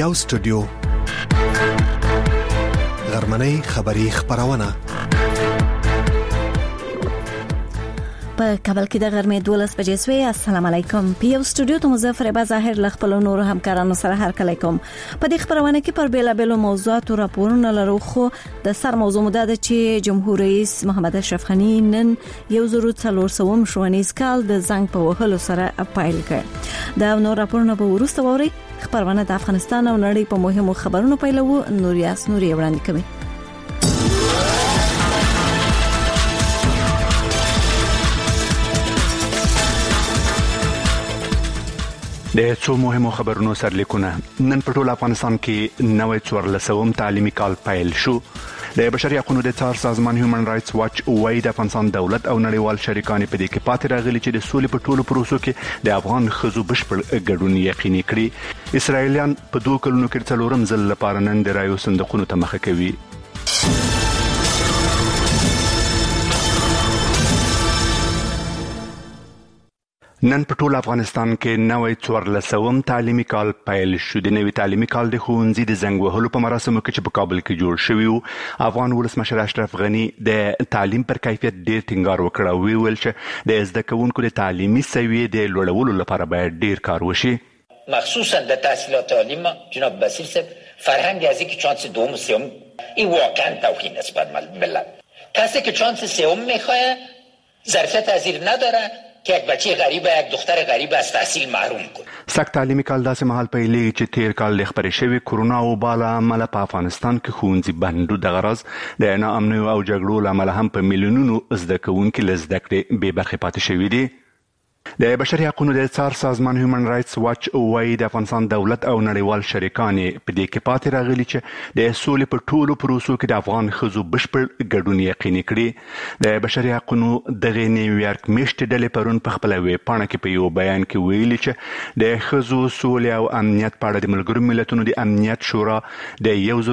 یو سټوډیو غرمنۍ خبری خبرونه په کابل کې د غرمې 12 بجې سوی. السلام علیکم. پی او سټوډیو ته مظفر ظاهر ل خپل نور همکارانو سره هرکلی کوم. په دې خبرونه کې پر بیلابېلو موضوعاتو راپورونه لرو، خو د سر موضوع مده ده چې جمهور رئیس محمد اشرف غنی نن 1400 ښوونیز کال د زنګ په وهلو سره پیل کړ. دا نور راپورونه به وروسته ووري. خبرونه د افغانستان او نړۍ په مهمو خبرونو پیلوو. نوریاس نوري وړاندې کوي. د څو مهمو خبرونو سرلیکونه. نن په ټول افغانستان کې نوې 1400 تعلیمي کال پیل شو. د بشري حقوقو د څار سازمان هیومن رائټس واچ وايي د افغانستان دولت او نړیوال شریکان په دې کې پاتې راغلي چې د سولې په ټولو پروسو کې د افغان ښځو بشپړ ګډون یقیني کړي. اسرائیلیان په 2 کلونو کې څلورم ځل لپاره نن د رایو صندوقونو ته مخه کوي. نن په ټول افغانستان کې نوې 1400 تعلیمي کال پیل شو. د نوې تعلیمي کال د ښوونځي د زنګ وهلو په مراسمو کې چې په کابل کې جوړ شوی و، افغان ولسمشر اشرف غنی د تعلیم پر کیفیت ډیر ټینګار وکړ او ویل چې د زده کوونکو د تعلیمي سویې د لوړولو لپاره باید ډیر کار وشي. مخصوصا در تحصیلات عالی ما جناب بصیر صاحب فرهنگ از اینکه چانس دوم سوم این واقعا توهین است بر ملت. کسی که چانس سوم میخواد ظرفیت تحصیل نداره که یک بچه غریب یک دختر غریب از تحصیل محروم کنه. سخت تعلیمي کال داسې مهال پیلېږي چې تیر کال د خپرې شوې کرونا وبا له امله په افغانستان کې ښوونځي بند و. دغه راز د ناامنیو او جګړو له امله هم په میلیونونو زده کوونکي له زده کړې بې برخې پاتې شوي دي. د بشري حقوقو د څار سازمان هیومن رائټس واچ وايي د افغانستان دولت او نړیوال شریکان په دې کې پاتې راغلي چې د سولې په ټولو پروسو کې د افغان ښځو بشپړ ګډون یقیني کړي. د بشري حقوقو دغه نیویارک میشتې ډلې پرون په خپله ویبپاڼه کې په یو بیان کې ویلي چې د ښځو سولې او امنیت په اړه د ملګرو ملتونو د امنیت شورا د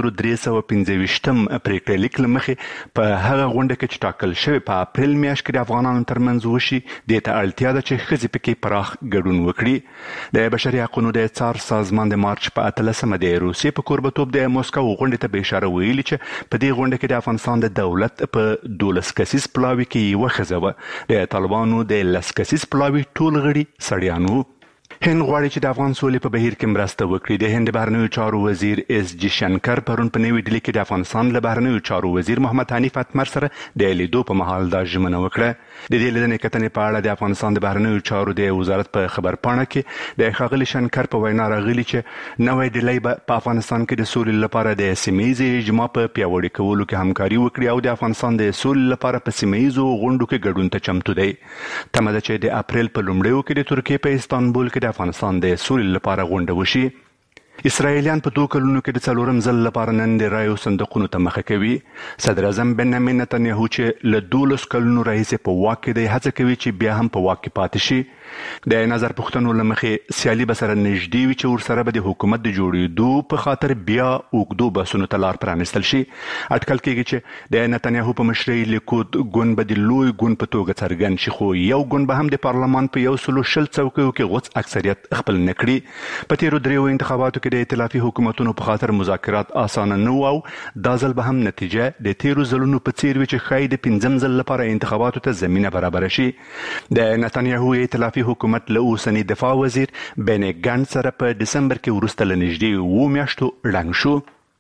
1325 پریکړې لیک له مخې په هغه غونډه کې چې ټاکل شوې په اپریل میاشت کې د افغانانو ترمنځ وشي، دې ته اړتیا ده چې ښځې پکې پراخ ګډون وکړي. د بشري حقوقو د څار سازمان د مارچ په 18 د روسیې په کوربتوب د موسکو غونډې ته به اشاره ویلي چې په دې غونډه کې د افغانستان د دولت په 12 کسیز پلاوي کې یوه ښځه وه. د طالبانو د 10 کسیز پلاوي ټول غړي سړیان وو. هند غواړي چې د افغان سولې په بهیر کې مرسته وکړي. د هند بهرنیو چارو وزیر اس جی شنکر پرون په نوې ډیلي کې د افغانستان له بهرنیو چارو وزیر محمد حنیف اتمر سره د لیدو په مهال دا ژمنه وکړه. د دې لیدنې کتنې په اړه د افغانستان د بهرنیو چارو د وزارت په خبرپاڼه کې د ښاغلي شنکر په وینا راغلي چې نوې ډیلي په افغانستان کې د سولې لپاره د سیمه‌ییز اجماع په پیاوړي کولو کې همکاري وکړي او د افغانستان د سولې لپاره په سیمه‌ییزو غونډو کې ګډون ته چمتو دی. تمه ده چې د اپریل په لومړیو کې د ترکیې په استانبول کې د افغانستان د سولې لپاره غونډه وشي. اسرائیلیان په 2 کلونو کې د څلورم ځل لپاره نن د رایو صندوقونو ته مخه کوي. صدر اعظم بنیامین نتنیاهو چې له 12 کلونو راهیسې په واک کې دی هڅه کوي چې بیا هم په واک کې پاتې شي. د نظر پوښتنو له مخې سیالي به سره نږدې وي چې ورسره به د حکومت د جوړېدو په خاطر بیا اوږدو بحثونو ته لار پرانیستل شي. اټکل کېږي چې د نتنیاهو په مشرۍ لیکود ګوند به د لوی ګوند په توګه څرګند شي، خو یو ګوند به هم د پارلمان په 120 څوکیو کې غوڅ اکثریت خپل نه کړي. په تېرو 3 انتخاباتو کې د ائتلافي حکومتونو په خاطر مذاکرات اسانه نه و او دا ځل به هم نتیجه د تېرو ځلونو په څېر وي چې ښایي د 5م ځل لپاره انتخاباتو ته زمینه برابره شي. د نتنیاهو ائتلافي حکومت له اوسني دفاع وزیر بنی ګانټ سره په دسمبر کې وروسته له نږدې 2 میاشتو ړنګ شو.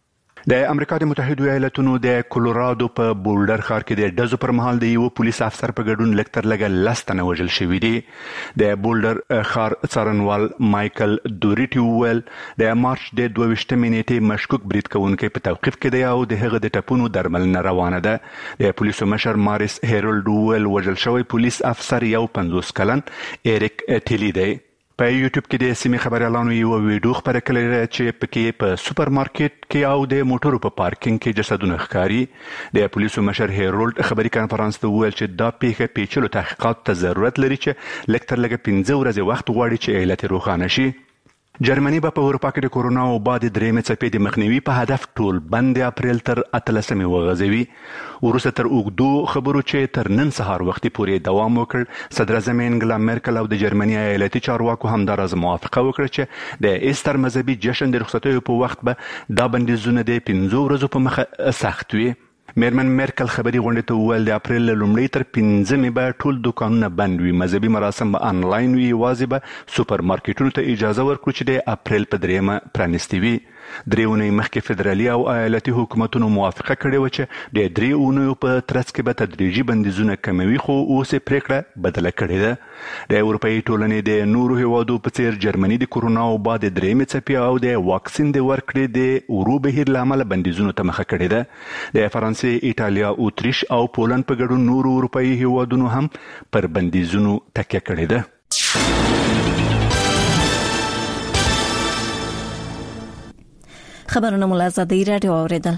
د امریکا د متحدو ایالاتونو د کولورادو په بولډر ښار کې د ډزو پر مهال د یو پولیس افسر په ګډون لږ تر لږه 10 تنه وژل شوي دي. د بولډر ښار څارنوال مایکل دوریټي وویل د مارچ د 22 نیټې مشکوک برید کوونکی په توقیف کې دی او د هغه د ټپونو درملنه روانه ده. د پولیسو مشر ماریس هیرولډ وویل وژل شوی پولیس افسر یو 50 کلن ایریک ټیلی دی. په یوټیوب کې د سیمې خبريالانو یو ویډیو خبره کړې چې پکې په سوپر مارکیټ کې او د موټرو په پارکینګ کې جسدونه ښکاري. د پولیسو مشر هیرولډ خبري کانفرنس ته وویل چې دا پیښه پیچلو تحقیقات ته ضرورت لري چې لږ تر لږه 15 ورځې وخت غواړي چې علت روښانه شي. جرمني په اروپا کې د کورونا وبا د درېمې څپې د مخنیوي په هدف ټول بند اپریل تر 18 وغځوي. وروسته تر اوږدو خبرو چې تر نن سهار وختي پورې دوام وکړ، صدر اعظم انګلا ميرکل او د جرمني ایالتي چارواکو همداراز موافقه وکړه چې د ایستر مذهبي جشن د رخصتیو په وخت به دا بندیزونه د 15 ورځو په مخه سخت وي. میرمن ميرکل خبري غونډې ته وویل د اپریل لومړۍ تر 15 به ټول دکانونه بند وي، مذهبي مراسم به انلاین وي، یوازې به سوپر مارکیټونو ته اجازه ورکړو چې د اپریل په 3 پرانیستي وي. 3 اونۍ مخکې فدرالي او ایالتي حکومتونو موافقه کړې و چې د 3 اونیو په ترڅ کې به تدریجي بندیزونه کموي، خو اوس پریکړه بدله کړې ده. د اروپאי ټولنې د نورو هیوادو په څیر جرمني د کورونا وبا د درېمې څپې او د واکسین د ورکړې د ورو بهیر له امله بندیزونو ته مخه کړې ده. د فرانسې، ایټالیا، اوتریش او پولند په ګډون نورو اروپאי هیوادونو هم پر بندیزونو تکیه کړې ده. خبرونه مو له ازادي راډیو اوریدل.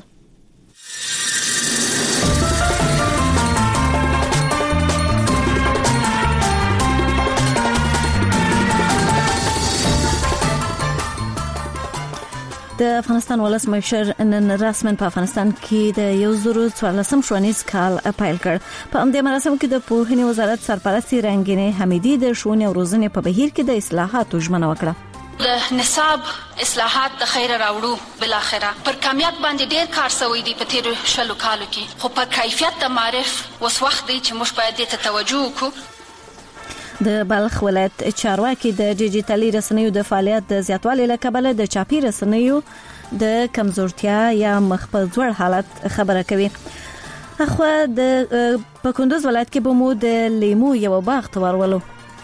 د افغانستان ولسمشر نن رسماً په افغانستان کې د 2014 ښوونیز کال پیل کړ. په همدې مراسمو کې د پوهنې وزارت سرپرستې رنګینې حمیدي د ښوونې او روزنې په بهیر کې د اصلاحاتو ژمنه وکړه. د نصاب اصلاحات د خیر راوړو، بل اخره پر کمیت باندې ډیر کار شوی دی په تیر شلو کالو کې، خو په کیفیت د معرف وس وخت دی چې موږ باید دې ته توجه وکړو. د بلخ ولایت چارواکي د ډیجیټلي رسنیو د فعالیت د زیاتوالي له کبله د چاپی رسنیو د کمزورتیا یا مخ په ځوړ حالت خبره کوي. اخو د په کندوز ولایت کې به مو د لیمو یو باغ ته ورولو.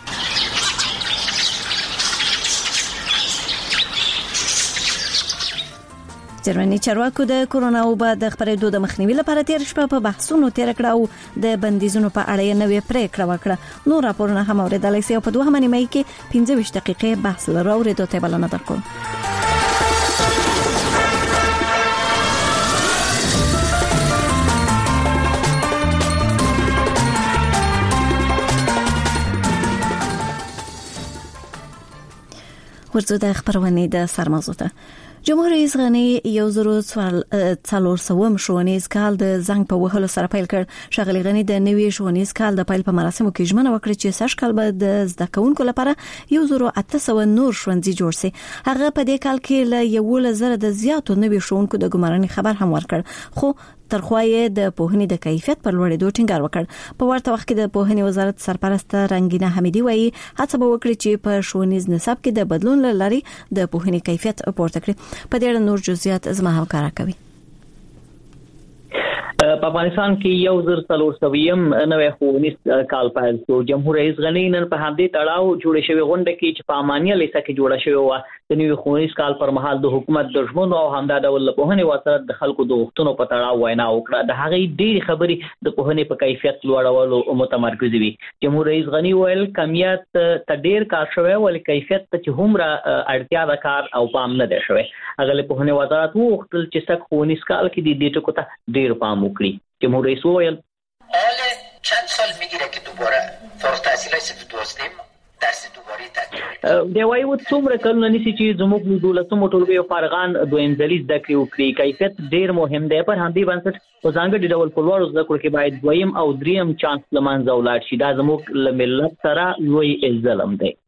جرمني چارواکو د کورونا وبا د خپرېدو د مخنیوي لپاره تیر شپه په بحثونو تیر کړه او د بندیزونو په اړه یې نوې پریکړه وکړه. نو راپورونه هم اوریدلای شئ په 2 مې کې 15 دقیقې بحث لرو اوریدو ته بلنه درکوم. ورځو د خبرونه د سرمازو ته جمهور رئیس غنی 2014 ښوونیز کال د زنګ په وهلو سره پیل کړ. ښاغلي غنی د نوي ښوونیز کال د پیل په مراسمو کې ژمنه وکړه چې سږ کال به د زده کوونکو لپاره 1800 نور ښوونځي جوړ شي. هغه په دې کال کې له 1,000 د زیاتو نوي ښوونکو د ګمارنې خبر هم ورکړ، خو ترخوایې د پوهنې د کیفیت پر لوړېدو ټینګار وکړ. په ورته وخت کې د پوهنې وزارت سرپرست رنګینه حمیدي وایي هڅه به وکړي چې په ښوونیز نصاب کې د بدلون لاري د پوهنې کیفیت پورته کړي. په دې اړه نور جزئیات زما همکار کوي. په افغانستان کې 1400 نوې ښوونیز کال پیل شو. جمهور رئیس غنی نن په همدې تړاو جوړ شوی غونډه کې چې په امانیه لیسه کې جوړه شوی و د نوې ښوونیز کال پر مهال د حکومت د ژمنو او همدا ډول پوهنې وزارت د خلکو د غوښتنو په تړاو وینا وکړه. د هغې ډېرې خبرې د پوهنې په کیفیت لوړولو متمرکز وي. جمهور رئیس غنی ویل کمیت ته ډېر کار شوی ولې کیفیت ته چې هومره اړتیا د کار او پام نه دی شوی. هغه له پوهنې وزارت وغوښتل چې سږ ښوونیز کال کې د دې ټکو ته ډېر پام وکړي. جمهور رئیس وویل حالا چند سال میگیره که دوباره فارغ التحصیلای صف 12 درس دوباره تکراری دی وایي څومره کلونه نیسي چې زموږ د 12مو ټولګیو فارغان دویم ځلي زده کړې وکړي. کیفیت ډېر مهم دی. پر همدې بنسټ په ځانګړي ډول په لوړو زده کړو کې باید دویم او دریم چانس له منځه ولاړ شي. دا زموږ له ملت سره لوی ظلم دی.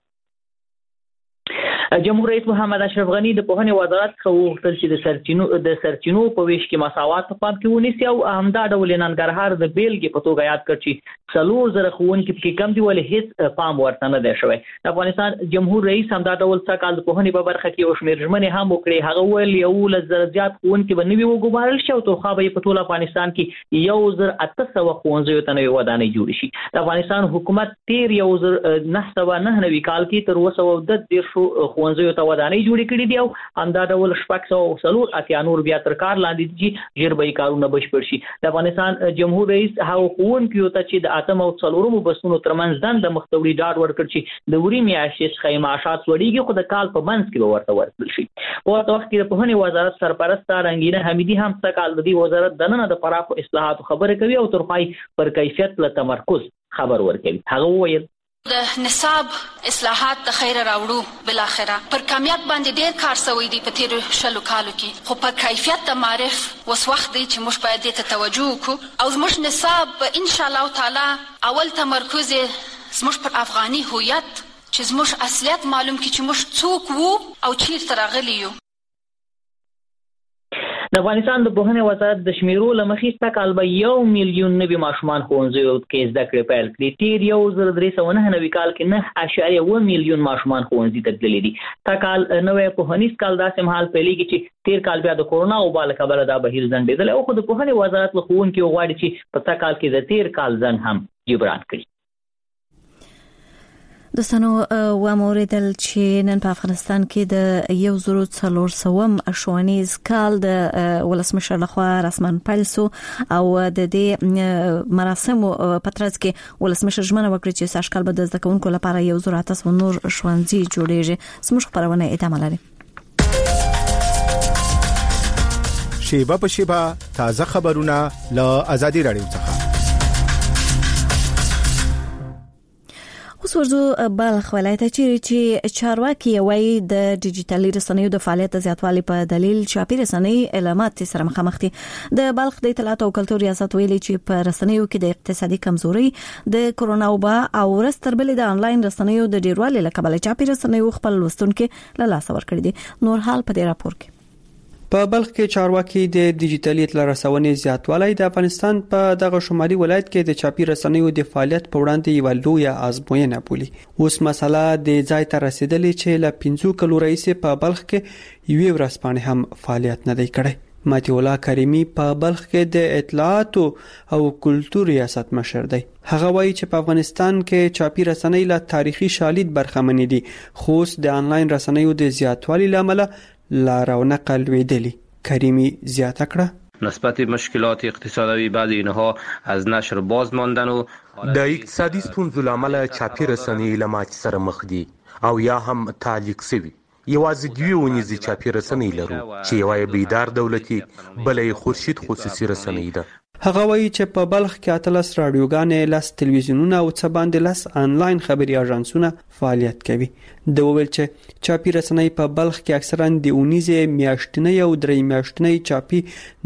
جمهور رئیس محمد اشرف غنی د پوهنې وزارت څخه وغوښتل چې د سرچینو په ویش کې مساوات په پام کې ونیسي او همدا ډول ننګرهار د بیلګې په توګه یاد کړ چې 4000 ښوونکي پکې کم دي ولې هیڅ پام ورته نه دی شوی. د افغانستان جمهور رئیس همدا ډول څه کال د پوهنې په برخه کې یو شمېر ژمنې هم وکړې. هغه ویل 11,000 زیات ښوونکي به نوي وګمارل شي او ترخوا به په ټول افغانستان کې 1800 ښوونځیو ته نوې ودانۍ جوړې شي. د افغانستان حکومت تیر 1999 کال کې تر 210 ښوونځیو ته ودانۍ جوړې کړې دي او همدا ډول 640 نور بیا تر کار لاندې دي چې ژر به کارونه بشپړ شي. د افغانستان جمهور رئیس هغه ښوونکو ته چې د 8 او 4 بسونو ترمنځ دنده مختوري ډاډ ورکړ چې د وری میاشتې څخه معاشات وړيږي خو د کال په منځ کې به ورته ورکړل شي. په ورته وخت کې د پوهنې وزارت سرپرست رنګینه حمیدي هم څه کال د دې وزارت دننه د پراخو اصلاحاتو خبره کوي او ترخای پر کیفیت له تمرکز خبر ورکوي. هغه وویل د نصاب اصلاحات د خیر راوړو بل اخره پر کمیت باندې ډیر کار شوی دی په تیر شلو کالو کې، خو پر کیفیت د معرف وس وخت دی چې موږ باید ته توجه وکړو او زموږ نصاب ان شاء الله تعالی اول تمرکز زموږ پر افغاني هویت چې زموږ اصلیت معلوم کی چې موږ څوک وو او چیرته راغلی یو. د افغانستان د پوهنې وزارت د شمیرو لمخې سږکال به 1 میلیون نوي ماشومان ښوونځیو کې زده کړې پیل کړي. تیر 1399 کال کې 9.1 میلیون ماشومان ښوونځي ته تللي دي. سږکال نوی پوهنیز کال داسې مهال پیلېږي چې تیر کال بیا د کورونا وبا له کبله دا بهیر ځنډېدلی او خو د پوهنې وزارت له ښوونکو غواړي چې په سږکال کې د تیر کال ځنډ هم جبران کړي. دوستانو وموریدل چې نن په افغانستان کې د 1400 ښوونیز کال د ولسمشر لخوا رسماً پیل شو او د دې مراسمو په ترڅ کې ولسمشر ژمنه وکړه چې سږکال به د زده کوونکو لپاره 1800 نور ښوونځي جوړیږي. زموږ خبرونه ادامه لري. شیبه په شیبه تازه خبرونه له آزادي رادیو څخه. اوس ورځو بلخ ولایت چې چارواکي وایي د ډیجیټلي رسنیو د فعالیت زیاتوالي په دلیل چاپی رسنۍ علامات سره مخامخ دي. د بلخ د اطلاعات او کلتور ریاست ویلي چې په رسنیو کې د اقتصادي کمزوري د کورونا وبا او ورستر بل د انلاین رسنیو د ډیروالي لکه چاپی رسنیو خپل لوستونکو له لاس ورکړي دي. نور حال په دې راپور کې. په بلخ کې چارواکي د ډیجیټلي اطلاع رسونې زیاتوالی د افغانستان په دغه شمالي ولایت کې د چاپی رسنیو د فعالیت په وړاندې یو لوی آزموینه بولي. اوس مسله د ځای ته رسیدلې چې له 5 کلو رئیس په بلخ کې یو ورځپاڼه هم فعالیت نه دی کړی. ماتی الله کریمی په بلخ کې د اطلاعات او کلتور ریاست مشر دی. هغه وایي چې په افغانستان کې چاپی رسنۍ له تاریخي شالید برخمن دي، خو د آنلاین رسنیو د زیاتوالي لامل لا رونق لویدلی. کریمی زیاته کړه نسبت مشکلات اقتصادی بعضی اینها از نشر باز ماندن و د اقتصادي ستونزو لامل چاپی رسنۍ له ماتې سره مخ دي او یا هم تعلیق شوي. یوازې دوی ونیزي چاپی رسنۍ لرو چې یوه بیدار دولتي بلې خورشید خصوصي رسنۍ ده. هغه وایي چې په بلخ کې 13 رادیوګانې، 10 تلویزیونونه او څه باندې 10 آنلاین خبري اژانسونه فعالیت کوي. د ویل چې چاپی رسنۍ په بلخ کې اکثرا د 19 میاشتنۍ او 3 میاشتنۍ چاپی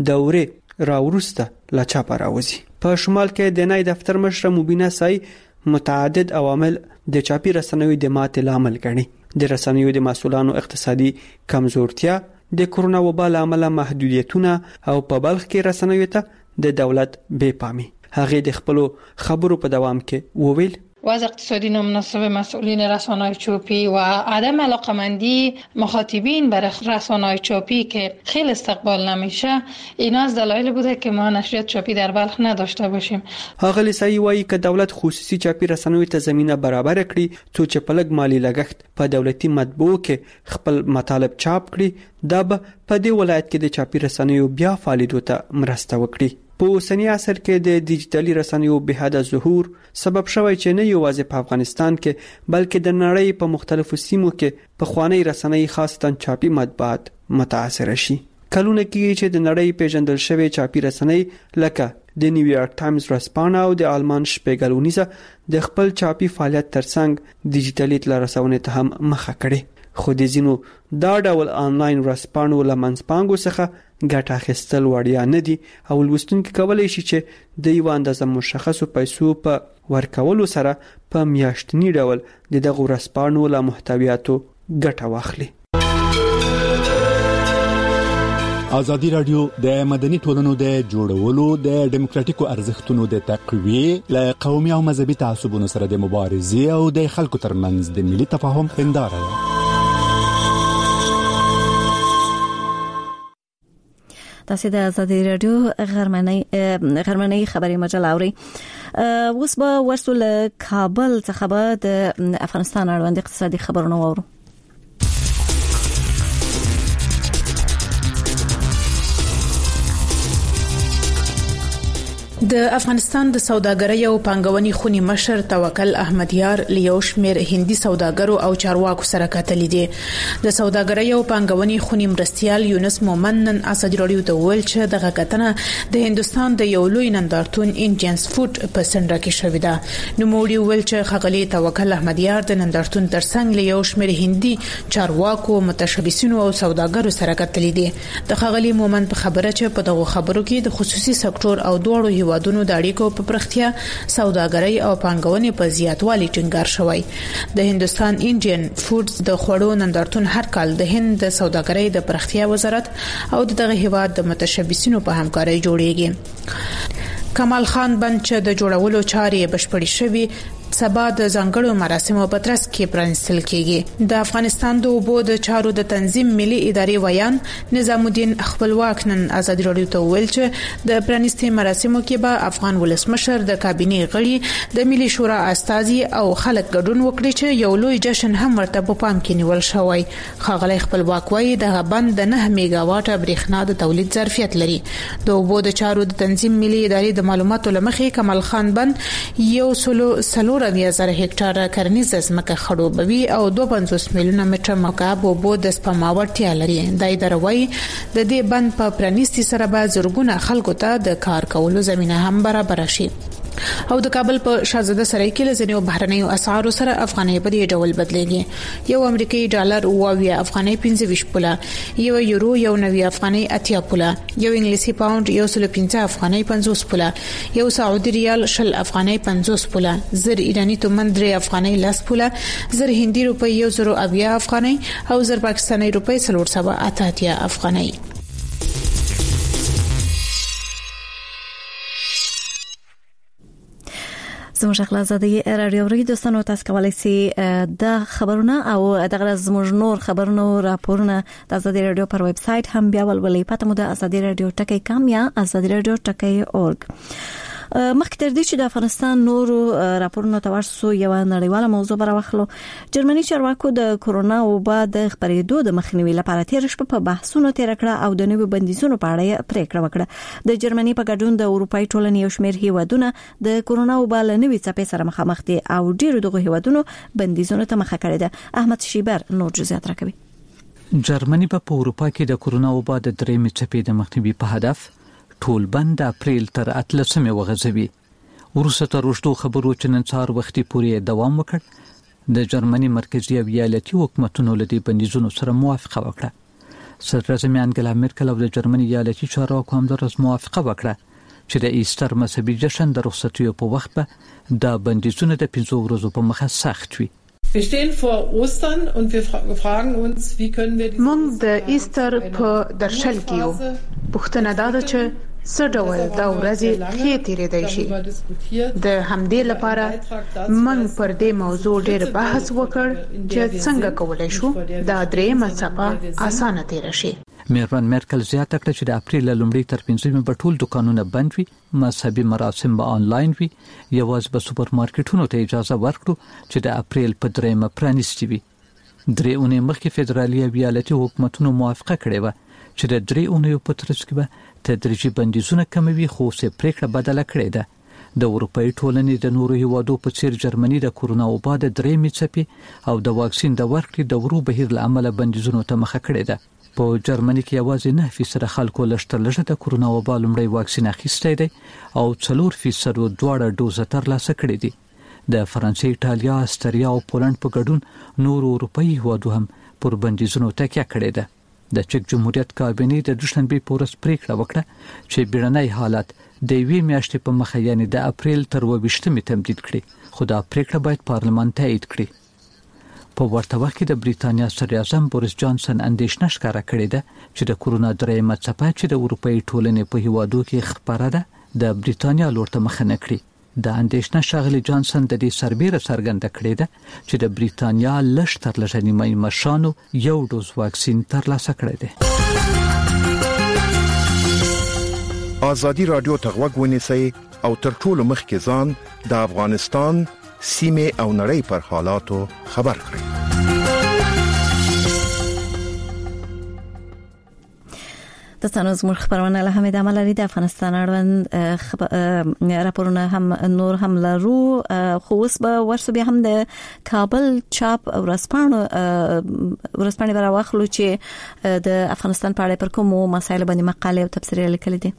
دورې راورسته لا چاپ راوځي. په شمال کې د نای دفتر مشر مبینه سای متعدد عوامل د چاپی رسنیو د ماتې لامل ګڼي. د رسنیو د مسؤلانو اقتصادي کمزورتیا، د کورونا وبا لامل محدودیتونه او په بلخ کې رسنیو ته د دولت بې پامي. هغه د خپل خبرو په دوام کې وویل وضع اقتصادی نامناسب مسئولین رسانه‌های چاپی و عدم علاقمندی مخاطبین بر رسانه‌های چاپی که خیلی استقبال نمیشه، اینا از دلایل بوده که ما نشریات چاپی در بلخ نداشته باشیم. هغه لسای وایي که دولت خصوصي چاپی رسنیو ته زمينه برابر کړي څو چې په لږ مالی لګښت په دولتي مطبوعو کې خپل مطالب چاپ کړي، دا به په دې ولایت کې د چاپی رسنیو بیا فعالیت ته مرسته وکړي. په اوسنی عصر کې د ډیجیټلي رسنیو بهاده ظهور سبب شوی چې نه یوازې په افغانستان کې بلکې د نړۍ په مختلفو سیمو کې په خوانی رسنۍ خاصتاً چاپی مطبوعات متاثر شي. کلونه کې چې د نړۍ پیژندل شوی چاپی رسنۍ لکه د نیویارک ټایمز ورځپاڼه او د آلمان شپیګل ونیزه د خپل چاپی فعالیت ترڅنګ ډیجیټلي اطلاع رسونې ته هم مخه کړي. خو د زینو دا ډول آنلاین ورځپاڼو له منځپانګو څخه ګټه اخیستل وړیا نه دي او لوستونکي کولی شي چې د یو اندازه مشخصو پیسو په ورکولو سره په میاشتني ډول د دغه ورځپاڼو له محتویاتو ګټه واخلي. ازادي رادیو د مدني ټولنو د جوړولو، د ډیموکراتیکو ارزښتونو د تقویې، له قومي او مذهبي تعصبونو سره د مبارزې او د خلکو ترمنځ د ملي تفاهم هنداره ده. تاسو د ازادي رادیو غرمنۍ خبري مجله اوري. اوس به ورسول کابل څخه به د افغانستان اړوند اقتصادي خبرونه وورو. د افغانستان د سوداګرۍ او پانګونې خونی مشر توکل احمدیار لیو شمیر هندي سوداګرو او چارواکو سره کتلې دي. د سوداګرۍ او پانګونې خونی مرستيال یونس مومنن ازادي رادیو ته ویل چې دغه کتنه د هندستان د یو لوی نندارتون انډینز فود په سندره کې شوې ده. نو موږ ویل چې خغلی توکل احمدیار د نندارتون ترڅنګ لیو شمیر هندي چارواکو متشبثینو او سوداګرو سره کتلې دي. د خغلی مومن په خبره چې په دغه خبرو کې د خصوصي سکتور او دوړو هیوادونو د اړیکو په پرختیا سوداګرۍ او پانګونې په زیاتوالي ټینګار شوی. د هندستان انډین فودز د خوړو نندارتون هر کال د هند د سوداګرۍ د پرختیا وزارت او دغه هیواد د متشبثینو په همکارۍ جوړیږي. کمال خان بند چې د جوړولو چارې بشپړې شوي سبا د ځنګړو مراسمو په ترڅ کې پرانستل کیږي. د افغانستان د اوبو د چارو د تنظیم ملي ادارې ویان نظام الدین خپلواک نن ازادي رادیو ته ویل چې د پرانستي مراسمو کې به افغان ولسمشر د کابینه غړي د ملي شورا استازي او خلک ګډون وکړي چې یو لوی جشن هم ورته په پام کې نیول شوی. خغلی خپلواک وایي د بند د 9 میگا واټ برېښنا د تولید ظرفیت لري. د اوبو د چارو د تنظیم ملي ادارې د معلوماتو لمخې کمال خان بند یو سلو 100,000 هکټار کرنیز ځمکه خړوبوي او 250 میلیونه متر مکعب اوبو د سپما وړتیا لري. د ادارې د دې بند په پرانیستي سره به زرګونه خلکو ته د کار کولو زمينه هم برابر شي. او د کابل په شاهزاده سرای کې لزنیو بهرنیو اسعارو سره افغانۍ په دې ډول بدلېږي. یو امریکایي ډالر 22 افغانۍ 25 پوله، یو یورو 90 افغانۍ 80 پوله، یو انګلیسي پاوند 115 افغانۍ 50 پوله، یو سعودي ریال 20 افغانۍ 50 پوله، زر ایرانی تومن 3 افغانۍ 10 پوله، زر هندي روپۍ 1080 افغانۍ او زر پاکستاني روپۍ 388 افغانۍ. زموږ خلاصادي رادیو ری دوستانو تاسو کولای شئ د خبرونه او دغه زموږ نور خبرونه راپورونه د ازادي رادیو پر ویب سټ هم بیا ولولئ. پته مو د ازادي رادیو ټکی کام یا ازادي رادیو ټکی اورګ. مخکې تر دې چې د افغانستان نورو راپورونو ته ورسو یو نړیواله موضوع براوخلو. جرمني چارواکو د کورونا وبا د خپرېدو د مخنیوي لپاره تیر شپه په بحثونو تیر کړه او د نوي بندیزونو په اړه پریکړه وکړه. د جرمني په ګډون د اروپאי ټولنې یو شمېر هیوادونه د کورونا وبا له نوي څپې سره مخامخ دي او ډیرو دغه هیوادونو بندیزونو ته مخه کړې ده. احمد شیبر نور جزئیات راکوي. جرمني په اروپا کې د کورونا وبا د درېمې څپې د مخنیوي په هدف ټول بند اپریل تر 18 وغځوي. ورسته تر وروستو خبرو چې نن سهار وختي پورې دوام وکړ. د جرمني مرکزی او ایالتي حکومتونو له دې بندیزونو سره موافقه وکړه. صدر اعظم انګلا مرکل او د جرمني ایالتي چارواکو هم د موافقه وکړه چې د ایستر مذهبي جشن د رخصتیو په وخت به د بندیزونو د 5 ورځو په مخه سخت وي. Wir stehen vor Ostern und wir fragen uns, wie können wir diese مونږ د ایستر په درشل کې یو. پوښتنه دا ده چې څه ډول دا ورځې ښې تیرېدای شي. د همدې لپاره موږ پر دې موضوع ډېر بحث وکړ چې څنګه کولای شو دا درېمه څپه اسانه تیر شي. میرمن مرکل زیاته کړه چې د اپریل لومړۍ تر 5مې به ټول دکانونه بند وي، مذهبي مراسم به آنلاین وي، یوازې به سوپر مارکیټونو ته اجازه ورکړو چې د اپریل په 3مه پرانیستي وي. 3 اونۍ مخکې فدرالي او ایالتي حکومتونو موافقه کړې و چې د 3 اونیو په ترڅ کې به تدریجي بندیزونه کموي، خو څه پریکړه بدله کړې ده. د اروپאי ټولنې د نورو هیوادو په څیر جرمني د کورونا وبا د 3مې څپې او د واکسین د ورکړې د ورو بهیر له امله بندیزونو ته مخه کړې ده. په جرمني کې یوازې 9% خلکو لږ د کورونا وبا لومړی واکسین اخیستی دی او 4% دواړه ډوز ترلاسه کړي دي. د فرانسې، ایټالیا، استرالیا او پولند په ګډون نور اروپאי هیوادو هم پر بندیزونو تکیه کړې ده. د چک جمهوریت کابینې د دوشنبه په ورځ پریکړه وکړه چې بیړنی حالت د 2 میاشتې په مخه یعنی د اپریل تر 28مې تمدید کړي، خو دا پریکړه باید پارلمان تایید کړي. په ورته وخت کې د بریتانیا صدر اعظم بوریس جانسن اندېښنه ښکاره کړې ده چې د کورونا درېمه څپه چې د اروپאי ټولنې په هیوادو کې خپره ده د بریتانیا لور ته مخه نه کړي. د اندېښنه ښاغلي جانسن د دې سربېره څرګنده کړې ده چې د بریتانیا لږ تر لږه نیمه مشرانو یو ډوز واکسین ترلاسه کړی دی. ازادي رادیو ته غوږ ونیسئ او تر ټولو مخکې ځان د افغانستان سیمه او نړۍ پر حالاتو خبر کړئ. د څنګه زموږ خبرونه له همې د عمل لري د افغانستان اړوند راپورونه هم نور هم لرو خو اوس به ورسو بیا هم د کابل چاپ ورځپاڼې براوخلو چې د افغانستان په اړه پر کوم مسایل باندې مقاله او تبصره لیکل دي.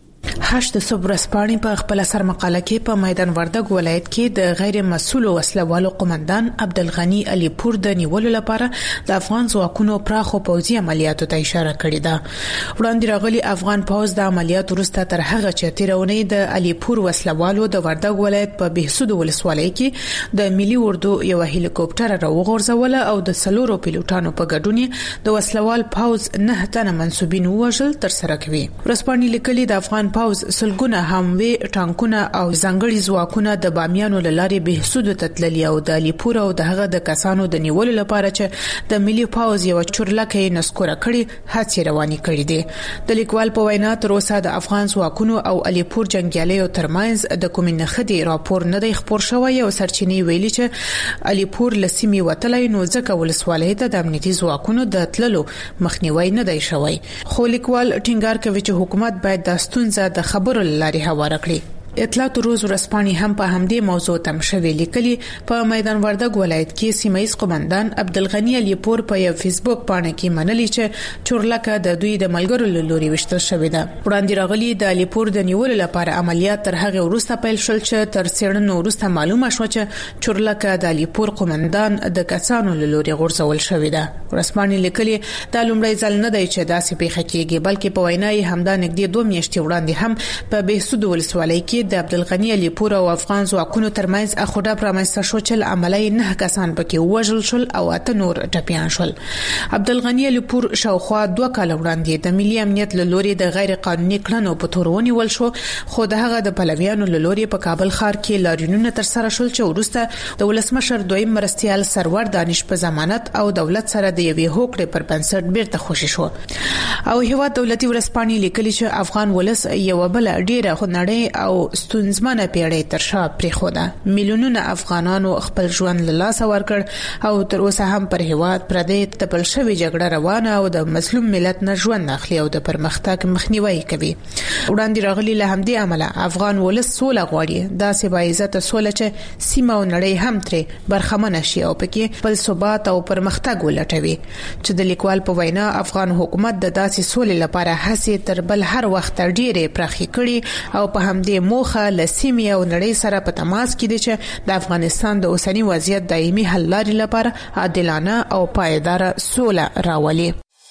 هشت صبح رسپاڼې په خپل سر مقاله کې په میدان وردګ ولایت کې د غیر مسؤل وسلوالو قومندان عبدالغنی علي پور د نیولو لپاره د افغان ځواکونو پراخو پوځي عملیاتو ته اشاره کړې ده. وړاندې راغلي افغان پوځ د عملیاتو وروسته تر هغه چې تیرونې د علي پور وسلوالو د وردګ ولایت په بهسود ولسوالۍ کې د ملي اردو یو هلیکوپټر راوغورځول او د سلورو پیلوټانو په ګډون د وسلوال پوځ 9 تنه منسوبین وژل تر سره کوي. رسپاڼې لیکلي د افغان پوځ سلګونه هموي ټانکونه او ځنګړي ځواکونه د بامیانو لارې بهسود ته تللي او د علیپور او دغه د کسانو د نیولو لپاره چې د ملي پوځ یو چورلکه نسکوره کړي هڅې روانې کړې دي. د لیکوال په وینا تر اوسه د افغان ځواکونو او علیپور جنگیالیو ترمنځ د کوم نخدي راپور نه دی خبر شوی او سرچینې ویلي چې علیپور لسیمي وتلای نو ځکه ولسوالۍ ته د امنیتي ځواکونو د تللو مخنیوي نه دی شوی. خو لیکوال ټینګار کوي چې حکومت باید د ستونزې د خبرو لاري هواره کړي. اطلاعات روز ورځپاڼې هم په همدې موضوع تم شوی لیکلي په میدان وردګ ولایت کې سیمایي قومندان عبدالغنی علي پور په یو فیسبوک باندې کې منلي چې چورلکه د دوی د ملګرو لوري وشتل شوې ده. وړاندې راغلي د علي پور د نیولو لپاره عملیات تر هغه وروسته پیل شول چې تر څېړنو وروسته معلومه شو چې چورلکه د علي پور قومندان د کسانو لوري غورځول شوې ده. ورځپاڼې لیکلي دا لومړی ځل نه دی چې داسې پیښه کیږي بلکې په وینا یې همدا نږدې 2 میاشتې وړاندې هم په بهسود ولسوالۍ کې د عبدالغنی علي پور او افغان ځواکونو ترمنځ اخوډه پرمسته شو چې عملي 9 کسان پکې وژل شول او 8 نور ټپيان شول. عبدالغنی علي پور شاوخوا 2 کال وړاندې د ملي امنیت لوري د غیر قانوني کړنو په تور ونیول شو خو دغه د پلویانو لوري په کابل ښار کې لاریونونه تر سره شول چې وروسته د ولسمشر دویم مرستيال سرور دانش په ضمانت او دولت سره د یوې هوکړې پر بنسټ بیرته خوشی شو. او هیواد دولتي ورځپاڼې لیکلي چې افغان ولس یو بل ډیره خنړې او ستونزمنه پیړۍ تر شا پریښوده. میلیونونه افغانانو خپل ژوند له لاسه ورکړ او تر اوسه هم پر هیواد پردې تپل شوی جګړه روانه او د مظلوم ملت نه ژوند اخلي او د پرمختګ مخنیوي کوي. وړاندې راغلي له همدې عمله افغان ولس سوله غواړي داسې باعزت سوله چې سیمه او نړۍ هم ترې برخمنه شي او پکې خپل ثبات او پرمختګ ولټوي. چې د لیکوال په وینا افغان حکومت د داسې سولې لپاره هڅې تر بل هر وخت ډېرې پراخې کړي او په همدې موخه لسیمه او نړۍ سره په تماس کې دي چې د افغانستان د اوسنی وضعیت دایمي حل لارې لپاره عادلانه او پایدار سوله راولي.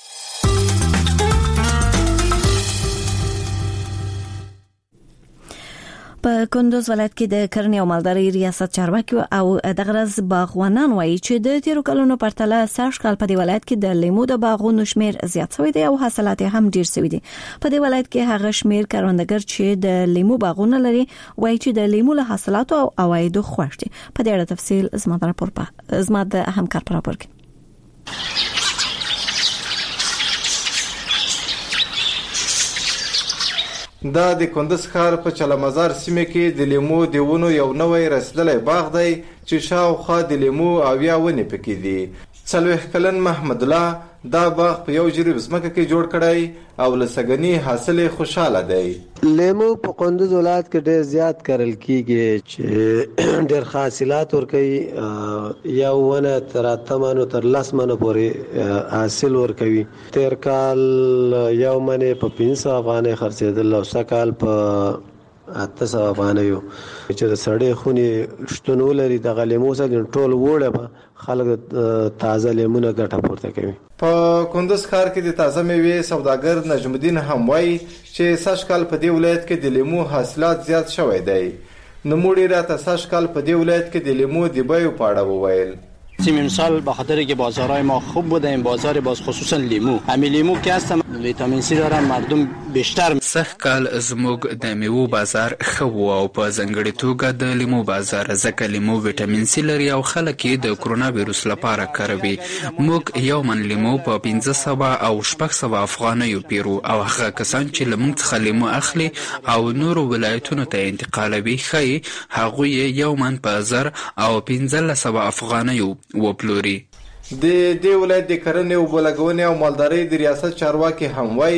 په کندوز ولایت کې د کرنې او مالدارۍ ریاست چارواکي او د غرض باغوانان وایي چې د تیرو کلونو پرتله سږ کال په دې ولایت کې د لیمو د باغونو شمیر زیات شوی دی او حاصلات هم ډیر شوی دي. په دې ولایت کې هغه شمیر کروندګر چې د لیمو باغونه لري وایي چې د لیمو له حاصلاتو او عوایدو خوښ دي. په دې اړه تفصیل زما د همکار پر راپور کې. دا د کندز ښار په چلمزار سیمه کې د لیمو د ونو یو نوې رسیدلې باغ دی چې شاوخوا د لیمو او یا ونې پکې دي. 40 کلن محمد الله دا باغ په یو جریب ځمکه کې جوړ کړی او لسګنی حاصل خوشاله دی. لیمو په کندز ولایت کې ډېر زیات کرل کیږي چې ډېر حاصلات ورکوي یا ونه تر 8 تر 10 منو پورې حاصل ورکوي. تیر کال یو منه په 500 افغانۍ خرڅېدل او سکال په 800 افغانۍ چې د سړې خونې شتون ولري د لیمو سره ټول وړه خلک تازه لیمونه ګټه پورته کوي. په کندز ښار کې د تازه میوې سوداګر نجم الدین هم وایي چې سږ کال په دې ولایت کې د لیمو حاصلات زیات شوی دی. نموړي راته سږ کال په دې ولایت کې د لیمو د بیو په اړه وویل. امسال به خاطر که بازارهای ما خوب بوده این بازار باز خصوصا لیمو همین لیمو که هست ویتامین سی داره مردم بیشتر سږ کال زموږ د میوو بازار ښه و او په ځانګړې توګه د لیمو بازار ځکه لیمو ویټامین سی لري او خلک یې د کرونا ویروس لپاره کاروي. موږ یو من لیمو په 500 او 600 افغانیو پیرو او هغه کسان چې له موږ څخه لیمو اخلي او نورو ولایتونو ته انتقالوي ښایي هغوی یو من په 1000 او 1500 افغانیو وپلوري. د دې ولایت د کرنې او بلګونې او مالدارۍ د ریاست چارواکي هم وایي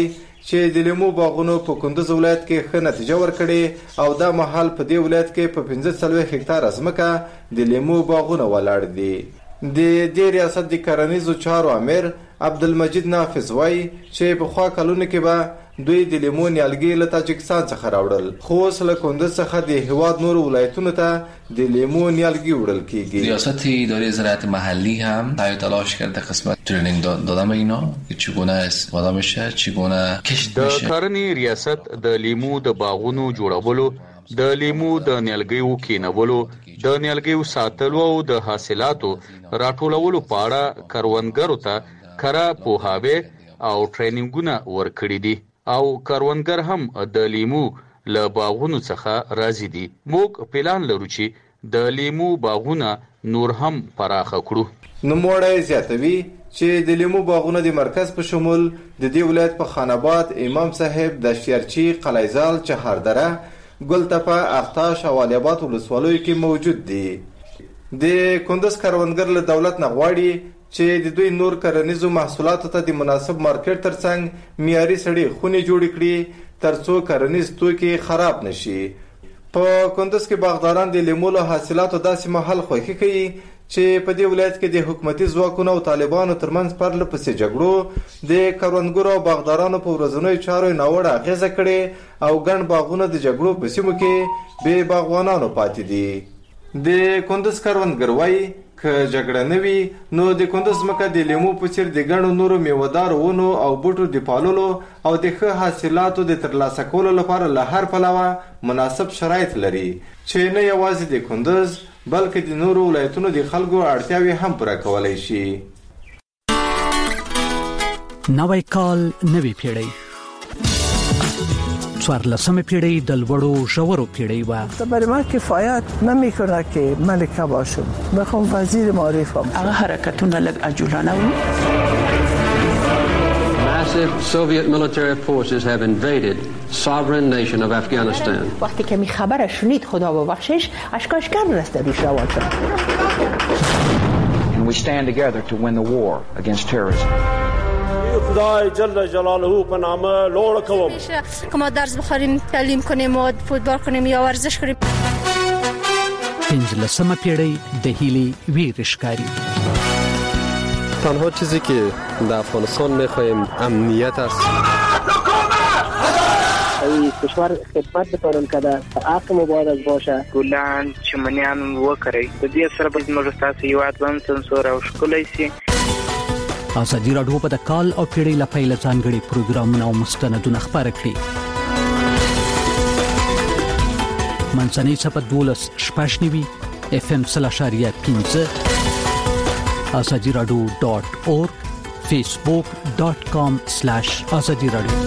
چې د لیمو باغونو په کندوز ولایت کې ښه نتیجه ورکړې او دا مهال په دې ولایت کې په 15 هکتاره ځمکه د لیمو باغونه ولاړ دي. د دې ریاست د کرنیزو چارو امیر عبدالمجید نافذ وایي چې په خوا کلونو کې به دوی د لیمو نیالګي له تاجکستان څخه راوړل، خو اوس له کندوز څخه د هیواد نورو ولایتونو ته د لیمو نیالګي وړل کیږي. ریاست اداره زراعت محلی هم سعی تلاش کرده قسمت ترینینگ دادن به اینا که چگونه استفاده میشه، چگونه کشت میشه. د کرنې ریاست د لیمو د باغونو جوړولو، د لیمو د نیالګیو کینولو، د نیالګیو ساتلو او د حاصلاتو راټولولو په اړه کروندګرو ته کره پوهاوی او ټرینینګونه ورکړي دي او کروندګر هم د لیمو له باغونو څخه راضي دي. موږ پلان لرو چې د لیمو باغونه نور هم پراخه کړو. نوموړی زیاتوي چې د لیمو باغونه د مرکز په شمول د دې ولایت په خان آباد، امام صاحب، دشتیارچی، قلعه‌زال، چهاردره، ګلتپه، اختاش او علي آباد ولسوالیو کې موجود دي. د کندوز کروندګر له دولت نه غواړي چې د دوی نور کرنیزو محصولاتو ته د مناسب مارکیټ ترڅنګ معیاري سړې خونې جوړې کړي ترڅو کرنیز توکي خراب نشي. په کندوز کې باغداران د لیمو له حاصلاتو داسې مهال خوښي کوي چې په دې ولایت کې د حکومتي ځواکونو او طالبانو ترمنځ پرله پسې جګړو د کروندګرو او باغدارانو په ورځنیو چارو ناوړه اغیزه کړې او ګڼ باغونه د جګړو په سیمو کې بې باغوانانو پاتې دي. د کندوز کروندګر وایي که جګړه نه وي نو د کندوز ځمکه د لیمو په څیر د ګڼو نورو میوهدارو ونو او بوټو د پاللو او د ښه حاصلاتو د ترلاسه کولو لپاره له هر پلوه مناسب شرایط لري چې نه یوازې د کندوز بلکې د نورو ولایتونو د خلکو اړتیاوې هم پوره کولی شي. نوی کال نوی پیړۍ، 14مه پیړۍ د لوړو ژورو پیړۍ و. برای من کفایت نمیکنه که ملکه باشم، میخوام وزیر معرفم. هغه حرکتونه لږ عجولانه و. Massive Soviet military forces have invaded sovereign nation of Afghanistan. وقتی که می خبر شنید خدا ببخشش اشکاش کم رسته بیش روان شد. And we stand together to win the war against terrorism. خدای جل جلاله په نامه لوړ کوم که ما درس بخوریم، تعلیم کنیم و فوتبال کنیم یا ورزش کنیم. 15مه پیړۍ د هیلې ویر ښکاري. تنها چیزی که در افغانستان می‌خوایم امنیت است. این کشور خدمت بکنم که در حق مبارز باشه. ګلان چمنیان وکړي د دې سره به موږ تاسو یو اتلان سنسور او ښکلی شي. ازادي راډیو په د کال او پیړۍ لپاره ځانګړي پروګرامونه او مستندونه خبرې کړي. منځنۍ صفحه 12.9 FM 0.5 azadiradio.org facebook.com/azadiradio.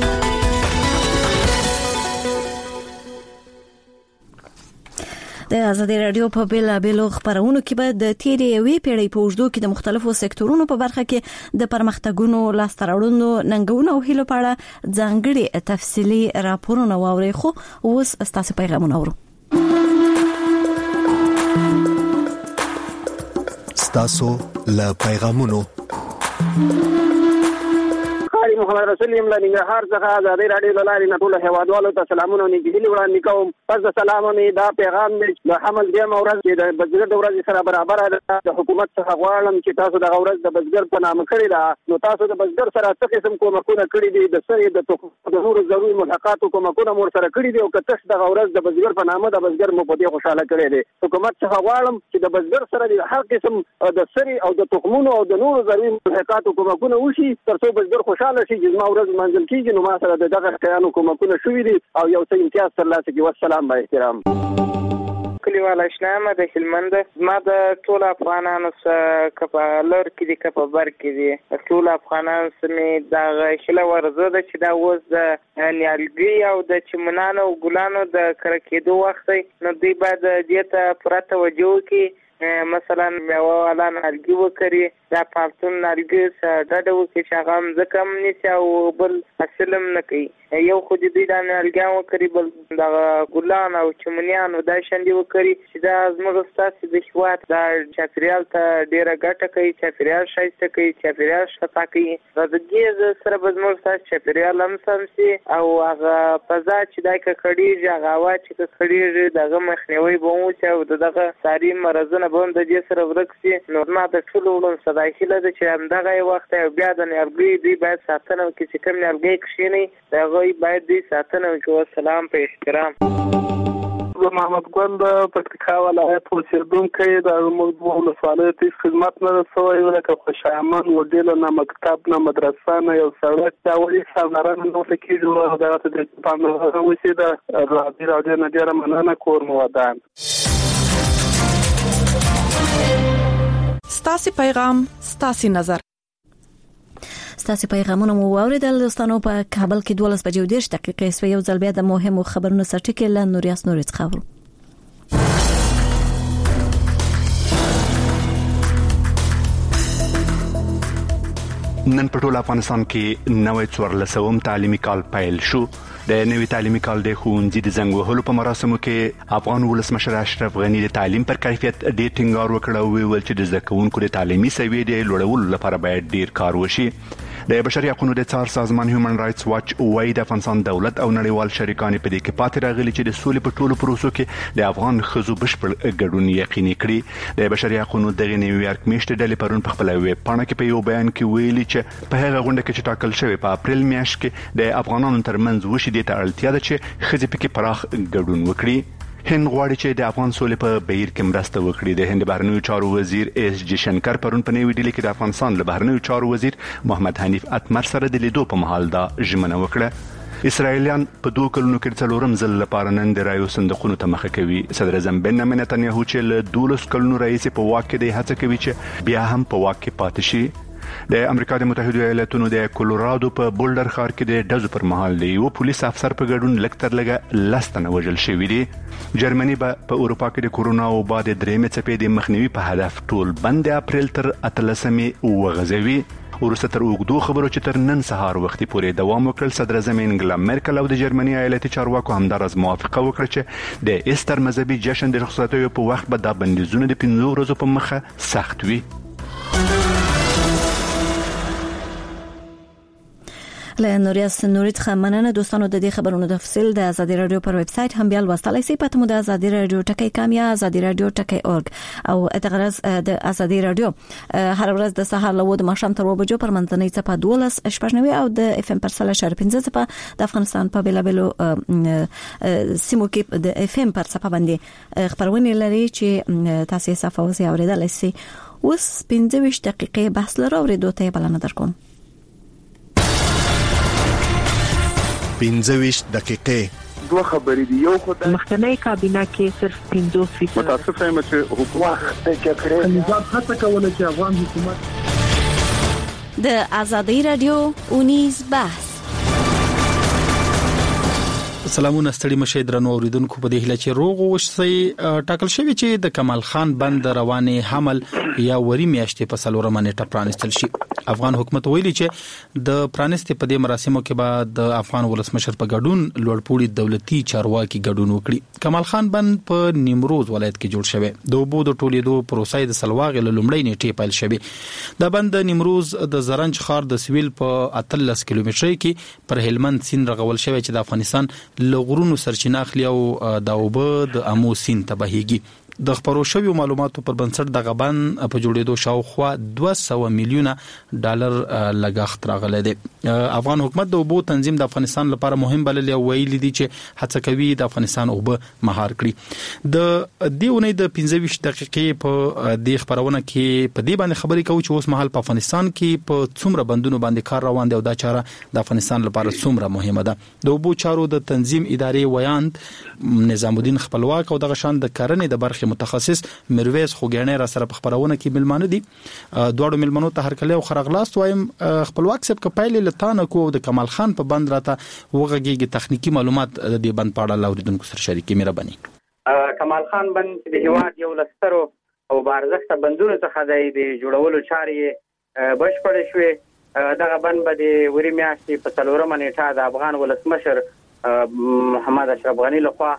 د ازادي رادیو په بیلابېلو خبرونو کې به د تیرې یوې پیړۍ په اوږدو کې د مختلفو سکتورونو په برخه کې د پرمختګونو لاسته راوړنو ننګونو او هیلو په اړه ځانګړي تفصیلي راپورونه واوري. خو اوس ستاسو پیغامونه اورو. ستاسو له پیغامونو محمد رسول یم له ننګرهار څخه ازادي راډیو له لارې ټول هیوادوالو ته سلامونه او نیکهیلې وړاندې کوم. پس د سلامونې دا پیغام دی د حمل دیمه ورځ چې د بزګر د ورځې سره برابر ده. د حکومت څخه غواړم چې تاسو د ورځ د بزګر په نامه کړی ده، نو تاسو د بزګر سره څه قسم کومکونه کړی دي، د سړي د نورو ضروري ملحقاتو کومکونه مور سره کړی دي او که تاسو د ورځ د بزګر په نامه د بزګر مو په دې خوشاله کړی دي. حکومت څخه غواړم چې د بزګر سره د هر قسم د سړي او د تخمونو او د نورو ضروري ملحقاتو کومکونه وشي ترڅو بزګر خوشاله شي. جزما ورځ منځل کیږي نو ما سره دغه کیانو کومکونه شوې دي او یو څه امتیاز ترلاسه کړي. والسلام با احترام. کلیوال اشنامه د هلمند ما د ټول افغانانو سره کپا لور کې دي کپا بر کې دي ټول افغانان سمې دا خله ورزه ده چې دا اوس د نیالګي او د چمنانو او ګلانو د کرکېدو وخت نو دوی باید دې ته پوره توجه وکړي مثلا میوه والا نالګي وکړي دا پالتون نالګي ډډه وکړي چې هغه هم ځکه هم نیسي او بل حاصل هم نه کوي. یو خو دې دا نالګیان وکړي بل دغه ګلان او چمنیانو دا شاندې وکړي چې دا زموږ ستاسو د هېواد دا چاپېریال ته ډېره ګټه کوي، چاپېریال ښایسته کوي، چاپېریال صفا کوي. د ګیز سره به زموږ ستاسو چاپېریال هم سم شي او هغه فضا چې دا ککړېږي هغه هوا چې ککړېږي د هغه مخنیوی به وشي او دغه ساري مرضونه به هم د دې سره ورک شي. نو ما د ټولو وړاندې صدا هیله ده چې همدغه وخت بیا د نیالګیو دوی باید ساتنه وکړي چې کوم نیالګی کښېني د هغوی باید دوی ساتنه وکړي. والسلام په احترام. محمد ګل د پکتیکا ولایت اوسېدونکی د زموږ ولسوالۍ ته خدمت نه رسوي لکه خوشامن وډیله نه مکتب نه مدرسه نه یو سړک دا ولې سامرانه نو کېږي دغه ته د پاملرنه وشي د راډیو نه ډېره مننه کوم ودان. ستاسو پیغام ستاسو نظر. ستاسو پیغامونه مو واوریدل دوستانو. په کابل کې 12:20 دقیقې سوی یو ځل بیا د مهمو خبرونو سرټکی له نوریاس نورت خبرو. نن په ټول افغانستان کې نوې 14 تعلیمي کال پیل شو. د نوې تعلیمي کال د ښوونځي د زنګ وهلو په مراسمو کې افغان ولسمشر اشرف غنی د تعلیم پر کیفیت ډېر ټینګار وکړ او ویل چې د زده کوونکو د تعلیمي سویې د لوړولو لپاره باید ډېر کار وشي. د بشري حقوقو د څار سازمان هیومن رائټس واچ وايي د افغانستان دولت او نړیوال شریکان په دې کې پاتې راغلي چې د سولې په ټولو پروسو کې د افغان ښځو بشپړ ګډون یقیني کړي. د بشري حقوقو د نیویارک میاشتې ډلې پرون په خپل ویب پاڼه کې په یو بیان کې ویلي چې په هغه غونډه کې چې ټاکل شوی په اپریل میاشت کې د افغانانو ترمنځ وشي د اړتیا ده چې ښځې پکې پراخ ګډون وکړي. هند غواړي چې د افغان سولې په بهیر کې مرسته وکړي. د هند بهرنیو چارو وزیر اس جی شنکر پرون په نوې ډیلي کې د افغانستان له بهرنیو چارو وزیر محمد حنیف اتمر سره د لیدو په مهال دا ژمنه وکړه. اسرائیلیان په 2 کلونو کې څلورم ځل لپاره نن د رایو صندوقونو ته مخه کوي. صدر اعظم بنیامین نتنیاهو چې له 12 کلونو راهیسې په واک کې دی هڅه کوي چې بیا هم په واک کې پاتې شي. د امریکا د متحده ایالاتونو د کولورادو په بولډر ښار کې د ډزو پر مهال د یو پولیس افسر په ګډون لکتر لګه لستنه وژل شوی دی. جرمني په اروپا کې د کورونا وبا د درېمې څپې د مخنیوي په هدف ټول بند اپریل تر 13 وغځوي. ورسته تر اوږدو خبرو چې تر نن سهار وختي پورې دوام وکړ. صدر اعظم انګلا مرکل او د جرمني ایالتي چارواکو همدارس موافقه وکړه چې د ایستر مذهبي جشن د رخصتیو په وخت به د بندیزونو د 15 ورځې په مخه سخت وي. له نوریاس نورت خمننه دوستانو د دې خبرونو د تفصیل د ازادي رادیو پر ویب سټ هم بیا لوستلای شئ. پته مو د ازادي رادیو ټکی کام یا ازادي رادیو ټکی اورګ او اتغرض د ازادي رادیو هر ورځ د سهار له ود ماښام تر 2 بجو پر منځنۍ صفه 12:15 او د اف ام پر 3.15 صفه د افغانستان په بیلابلو سیمو کې د اف ام پر صفه باندې خبرونه لري چې تاسو صفه اوسئ اوریدلای شئ. اوس 15 دقیقې بحث لرو اوریدو ته بلنه درکوم. 15 دقیقې دوه خبرې دي. یو خدای مخکنی کابینه کې صرف 50% متاسف یم چې حکومت د کړې نظام هڅه کوله چې افغان حکومت د ازادي رادیو اونیز بحث. سلامونه ستړي مشه درنو اوریدونکو په دې هله چې روغ وشي. ټاکل شوی چې د کمال خان بند رواني حمل یا وری میاشتې په سلورمه نیټه پرانستل شي. افغان حکومت ویلي چې د پرانستې په دې مراسمو کې به د افغان ولسمشر په ګډون لوړپوړي دولتي چارواکي ګډون وکړي. کمال خان بند په نیمروز ولایت کې جوړ شوی. د اوبو د ټولیدو پروسه د سلواغ له لومړۍ نیټې پیل شوی. د بند نیمروز د زرنج ښار د سویل په 13 کیلومترۍ کې پر هلمند سیند رغول شوی چې د افغانستان لغړونو سرچینه اخلي او د اوبه د امو سیند ته بهيږي. د خبرو شویو معلوماتو پر بنسټ د غبن په جوړېدو شاوخوا 200 میلیونه ډالر لګښت راغلی دی. افغان حکومت د اوبو تنظیم د افغانستان لپاره مهم بللی او ویلي دي چې هڅه کوي د افغانستان اوبه مهار کړي. د دې اونۍ د 15 دقیقې په دې خبرونه کې په دې باندې خبرې کوو چې اوس مهال په افغانستان کې په څومره بندونو باندې کار روان دی او دا چاره د افغانستان لپاره څومره مهمه ده. د اوبو چارو د تنظیم ادارې ویاند نظام الدین خپلواک او دغه شان د کرنې د برخې متخصص مرویز خوګیانه را سره په خبرونه کې ملمانه دي. دوړو ملمنو ته هرکله او خرغلاست وایم. خپلواک سب کپایل لتان کو د کمال خان په بند راته وغږیږي تخنیکی معلومات د دې بند پاړه لاوریدونکو سره شریکي مهرباني. کمال خان بند د هیواد یو لسترو او بارزښت بندونو څخه د جوړولو چارې بشپړې شوې. دغه بند به د وري میاشتې په 4مه نیټه د افغان ولسمشر محمد اشرف غنی لخوا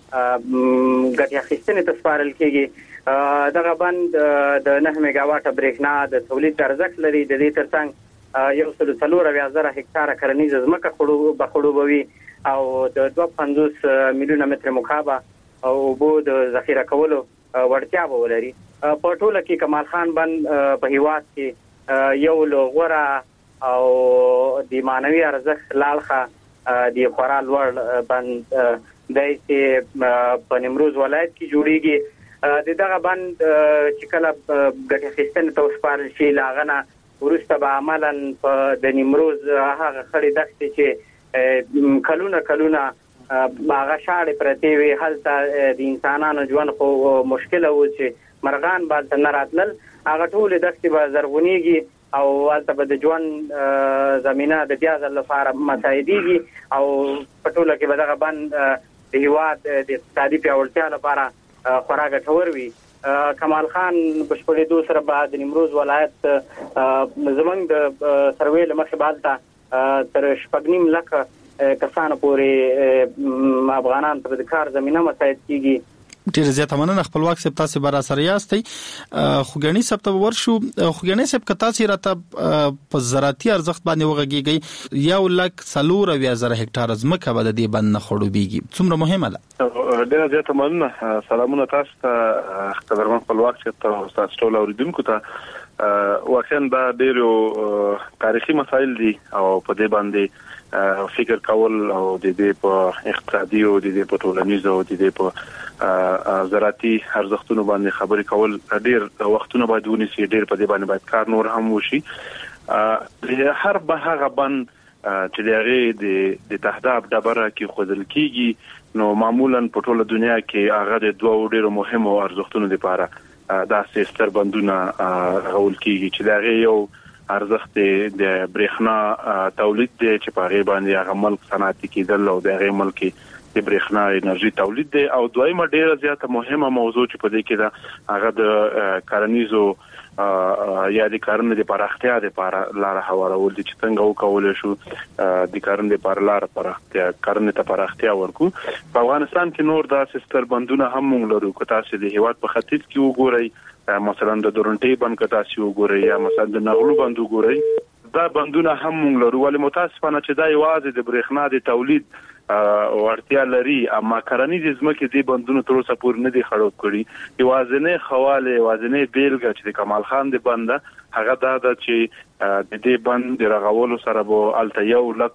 ګټه اخیستنې ته سپارل کېږي. دغه بند د 9 میگاواټه برېښنا د تولید ارزښت لري. د دې ترڅنګ 140,000 هکتاره کرنیزه ځمکه خړوبوي او د 250 میلیونه متر مکعب او اوبو د ذخیره کولو وړتیا به ولري. په ټوله کې کمال خان بند په هیواد کې یو لغوره او د مانوي ارزښت لاړخه د خورا لوړ بند د په نیمروز ولایت کې جوړیږي. دغه بند چې کله ګټه اخیستنې ته وسپارل شي لاغنه ورسته به عملاً د نیمروز هغه خړې دښتې چې کلونه هغه شاړې پرتې وي هلته د انسانانو ژوند خو مشکل و چې مرغان بالته نه راتلل هغه ټول دښتې به زرغونیږي او هلته به د ژوند زمينه د بیا ځل لپاره مساعدېږي او په ټوله کې به دغه بند د هیواد د اقتصادي پیاوړتیا لپاره خورا ګټور وي. کمال خان بشپړېدو سره به د نیمروز ولایت زمونږ د سروې له مخې به هلته تر 6.5 لکه کسانو پورې افغانان ته د کار زمينه مساعد کیږي. ډیر زیاته مننه خپلواک صاحب تاسو برا سره یاستئ. خوګنی صاحب ته ورشو. خوګنی صاحب کتا چې راته په زراعتي ارزښت باندې وغږیږي 1,40,000 هکتار ځمکه به د دې بند نه خړوبېږي څومره مهمه ده؟ ډیر زیاته مننه. سلامونه تاسو ته قدرمن خپلواک صاحب ته تاسو ټول اوریدونکو ته. واقعا دا ډیر تاریخي مسایل دي او په دې باندې فکر کول او د دې په اقتصادي او د دې په ټولنیزو او د دې په زراعتي ارزښتونو باندې خبرې کول ډیر وختونه باید ونیسي. ډیر په دې باندې باید کار نور هم وشي. هر به هغه بند چې دغه د تهداب ډبره کې خودل کیږي نو معمولا په ټوله دنیا کې هغه د دوه ډیرو مهمو ارزښتونو لپاره دا سیستر بندونه غول کیږي چې دغه یو ارزښت د برېښنا تولید دی چې په غي باندې هغه ملک صنعتي کېدل او د غي ملک د برېښنا انرژي تولید دی. او دویمه ډیره زیاته مهمه موضوع چې په دې کې دا هغه د کرنیزو یا د کرنې د پراختیا لپاره لار هوارول دي چې څنګه وکول شو د کرنې لپاره لار پراختیا کرنې ته پراختیا ورکو. په افغانستان کې نور دا سیستر بندونه هم موږ لرو. که تاسو د هیواد په ختیځ کې وګورئ مثلا د دورنټي بند که تاسو وګورئ یا مثلا د نغلو بند وګورئ دا بندونه هم موږ لرو. ولې متاسفانه چې دا یوازې د برېښنا د تولید ورتیا لري اما کرنیز ځمکې دې بندونو تر اوسه پورې نه دي خړوب کړي. یوازینی خواله یوازینی بیلګه چې د کمال خان د بند هغه دا چې د دې بند د رغولو سره به الته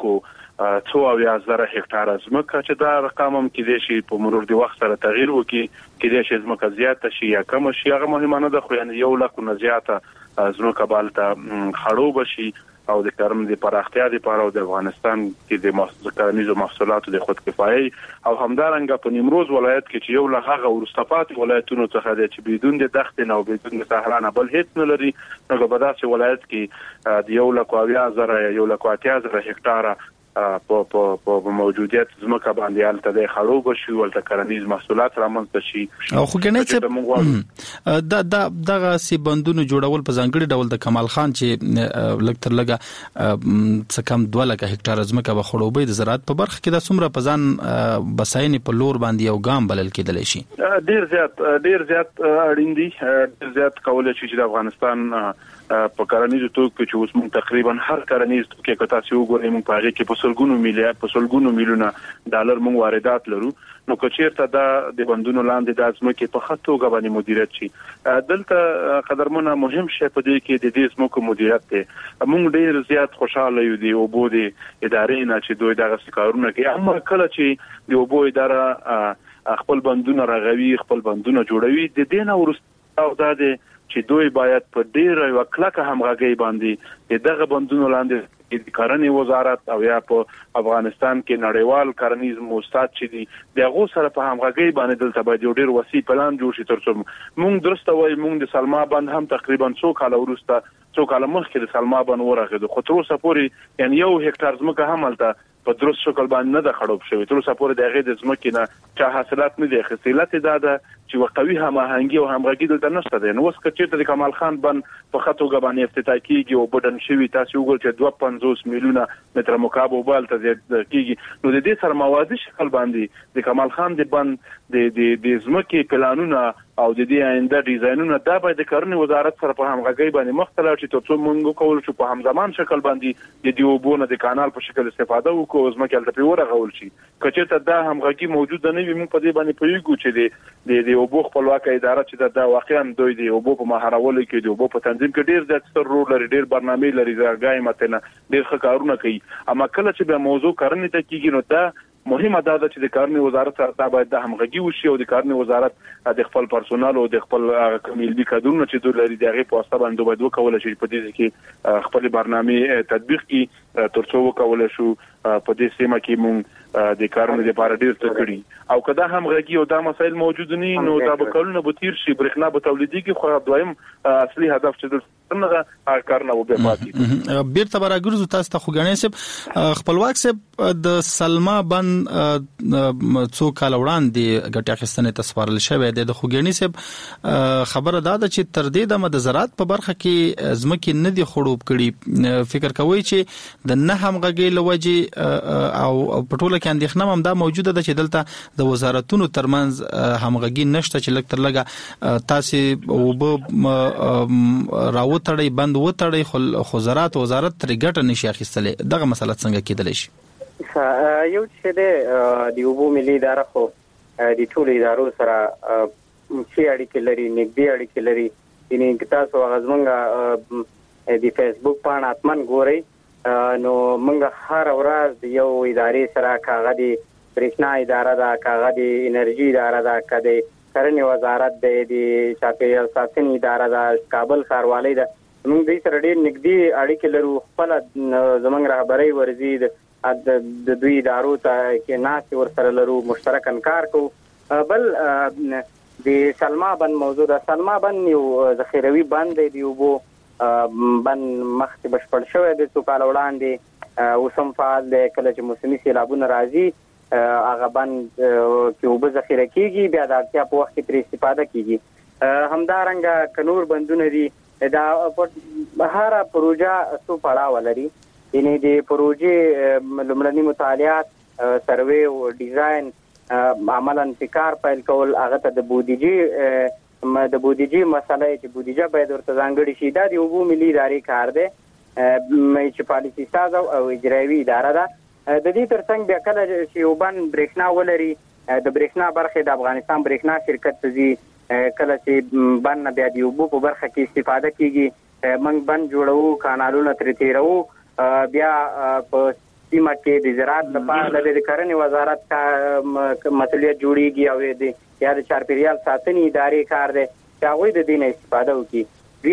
1,40,000 هکتار ځمکه چې دا رقم هم کې شي په مرور د وخت سره تغییر وکړي کې شي ځمکه زیاته شي یا کم شي هغه مهمه نه ده خو یعنی 1,00,000 نه زیاته ځمکه بالته خړوب شي او د کرنې د پراختیا لپاره او د افغانستان کې د کرنیزو محصولاتو د خود کفایي او همدارنګه په نیمروز ولایت کې چې یو له هغه ورستپات ولایتونو څخه دی چې بدون د دښت نه او بدون د صحرا نه بل هیڅ نه لري. نو په داسې ولایت کې د 1,40,000 یا 1,80,000 هکتار په موجودیت ځمکه باندې الته د خړوب شي ولته کرنیز محصولات رامنځته شي. او خو ګنې دغه سی بندونو جوړول په ځانګړي ډول د کمال خان چې لکتر لګه څه کم 2,00,000 هکتار ځمکه به خړوبې د زراعت په برخه کې د څومره په ځان بساینې په لور باندې یو ګام بلل کېدل شي. ډیر زیات اړین دي. ډیر زیات کولای شي چې د افغانستان په کرنیزو توکو چې اوس موږ تقریبا هر کرنیز توکي که تاسو وګورئ موږ په هغه کې په سلګونو میلیونه ډالر موږ واردات لرو. نو که چیرته دا د بندونو لاندې د ځمکې په خطو غوښنه مدیریت شي دلته قدرمنه مهم شی په دې کې د دې ځمکو مدیریت دی. موږ ډیر زیات خوشاله یو دی او بو دي ادارې نه چې دوی دغه کارونه کوي اما کله چې د اوبو اداره خپل بندونه رغوي خپل بندونه جوړوي د دې نه ورسته او دا چې دوی باید په ډیر یو کلکه همغږي باندې دغه بندونو لاندې د کرنې وزارت او یا په افغانستان کې نړیوال کرنیز موسسات چې دي دغه سره په همغږي باندې دلته باید یو ډیر وسیع پلان جوړ شي ترڅو موږ درسته وای موږ د سلما بند هم تقریبا 2 کال وروسته 2 کال مخکې د سلما بند ورغېد خو تر اوسه پورې یعنی 1 هکتار ځمکه هم الته په درست شکل باندې نه د خړوب شوی تر اوسه پورې د هغه د ځمکې نه چې حاصلات نه دي خسیلت ده چې وقوي هماهنګي او همغږي دلته نشته ده. نو اوس کچې د کمال خان بند په خطو غبانې افتتاح کیږي او بدن شوی تاسو وګورئ چې 250 میلیونه متر مکعب وبال ته کیږي. نو د دې سره موازي شکل باندې د کمال خان د بند د ځمکې پلانونه او د دې آینده ډیزاینونه دا باید د کرنې وزارت سره په همغږي باندې مختلف چې تاسو مونږ کول شو په همزمان شکل باندې د دې وبونه د کانال په شکل استفاده وکړو ځمکې ته پیوره غول شي. کچې ته دا همغږي موجود نه وي موږ په دې باندې پوهیږو چې د وبو خپلواکه اداره چې دا واقعا دوی د وبو په مهارولو کې د وبو په تنظیم کې ډیر زیات ستر رول لري ډیر برنامه لري ځای متنه ډیر ښه کارونه کوي. اما کله چې به موضوع کرنې ته کیږي نو دا مهمه ده چې د کرنې وزارت سره باید د همغږي وشي او د کرنې وزارت د خپل پرسونل او د خپل کمیلي کډونو چې دوی لري دغه په واسطه باندې باید وکول شي په دې کې خپل برنامه تطبیق کی ترڅو وکول شو په دې سیمه کې مونږ د کارونو لپاره ډیر څه کړی او کله همغږي او دا مسایل موجود نه نو دا به کلونه به تیر شي برېښنا به تولیدي کې خو دویم اصلي هدف چې څنګه کارونه وبې پاتې بیرته راګرځو تاسو ته خوګنې سب خپلواک سب د سلما بند څو کال وړاندې ګټه اخیستنې تسپارل شوې ده. د خوګنې سب خبره ده چې تر دې د مدزرات په برخه کې ځمکې نه دي خړوب کړي. فکر کوي چې د نه همغږي لوجه او پټوله کې اندېښنه هم دا موجوده ده چې دلته د وزارتونو ترمنځ همغږي نشته چې لکه تر لګه تاسو وب راوتړی بند وتړی خو زراعت وزارت تر ګټه نشي اخیستلې. دغه مسله څنګه کېدلی شي؟ یو چې د وبو ملي اداره خو د ټولو ادارو سره چې اړیکې لري نږدې اړیکې لري. یعنی تاسو غزمنګ د فیسبوک باندې اتمن ګورئ نو موږ هر ورځ یو ادارې سره کاغه دي برېښنا اداره ده کاغه دي انرژي اداره ده کده کرنې وزارت د چاپیریال ساتنې اداره ده کابل ښاروالۍ ده. موږ دې سره ډېر نږدې اړیکې لرو. خپل زموږ رهبري ورزي د دوی ادارو ته کې ناس ور سره لرو مشترکاً کار کوو. بل د سلما بند موضوع ده. سلما بند یو ذخیروي بند دی وبو بند مخکې بشپړ شوی د څو کال وړاندې اوسم فعال دی. کله چې موسمي سیلابونه راځي هغه بند کې وبو ذخیره کیږي بیا د اړتیا په وخت کې ترې استفاده کیږي. همدارنګه کنور بندونه دي دا هر پروژه څو پړاو لري. یعنی د پروژې لومړني مطالعات سروې او ډیزاین عملاً فکر پیل کول هغه ته د بودیجې مسله چې بودیجه باید ورته ځانګړي شي. دا د وبو ملي ادارې کار دی چې پالیسي ساز او اجرایوي اداره ده. د دې ترڅنګ بیا کله چې یو بند برېښنا ولري د برېښنا برخه د افغانستان برېښنا شرکت ته ځي. کله چې بند بیا د وبو په برخه کې استفاده کیږي موږ بند جوړو کانالونه ترې تیرو بیا په سیمه کې د زراعت لپاره د کرنې وزارت کا مسؤلیت جوړیږي او د یا د چاپیریال ساتنې ادارې کار دی چې هغه د دې نه استفاده وکړي.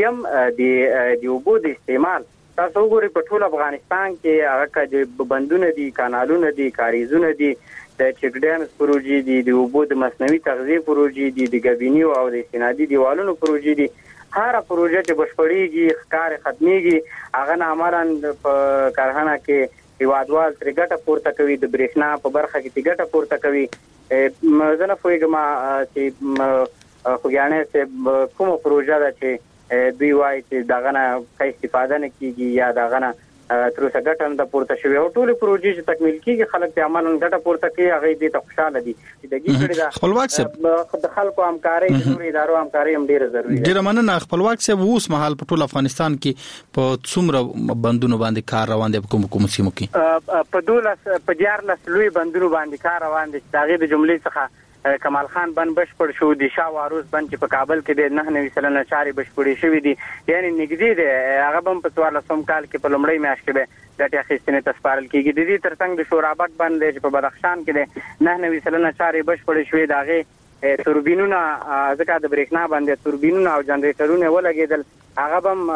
دیم د وبو د استعمال تاسو وګورئ په ټول افغانستان کې هغه د بندونه دي کانالونه دي کاریزونه دي د چک ډیمز پروژې دي د وبو د مصنوعي تغذیه پروژې دي د ګبینیو او د استنادي دیوالونو پروژې دي. هر پروژه چې بشپړیږي کار ختميږي هغه نه امران په کارخانه کې هیوادوال تر ګټه پورته کوي د برېښنا په برخه کې ګټه پورته کوي. زنه فویګما چې خوګانې چې کومه پروژه ده چې دوی وايي چې داغه نه کای استفاده نه کیږي یا داغه نه تر اوسه ګټه نه پورته شوی او ټول پروژې چې تکمیل کیږي خلک ته عملاً ګټه پورته کوي هغه دې ته خوشاله دي. د ګیټړي دا خپلواک سب د خلکو همکاري د ټول ادارو همکاري هم ډیره ضروری ده. ډیره مننه خپلواک سب اوس مهال په ټول افغانستان کې په څومره بندونو باندې کار روان دي په کوم سیمو کې؟ په 12 لوی بندونو باندې کار روان دي. داغه د جملې څخه کمال خان بند بشپړ شو د شاه واروس بند چې په کابل کې د 99 چاري بشپړې شوې دي یعنی نږدې ده. هغه بم په 1400 کال کې په لومړی میاشت کې به د اخیستنې تسپارل کېږي. د دې ترڅنګ د شورابټ بند چې په بدخشان کې د 99 چاري بشپړې شوې داغه توربینونه ځکه د برېښنا باندې توربینونه او جنریټرونه ولګېدل هغه بم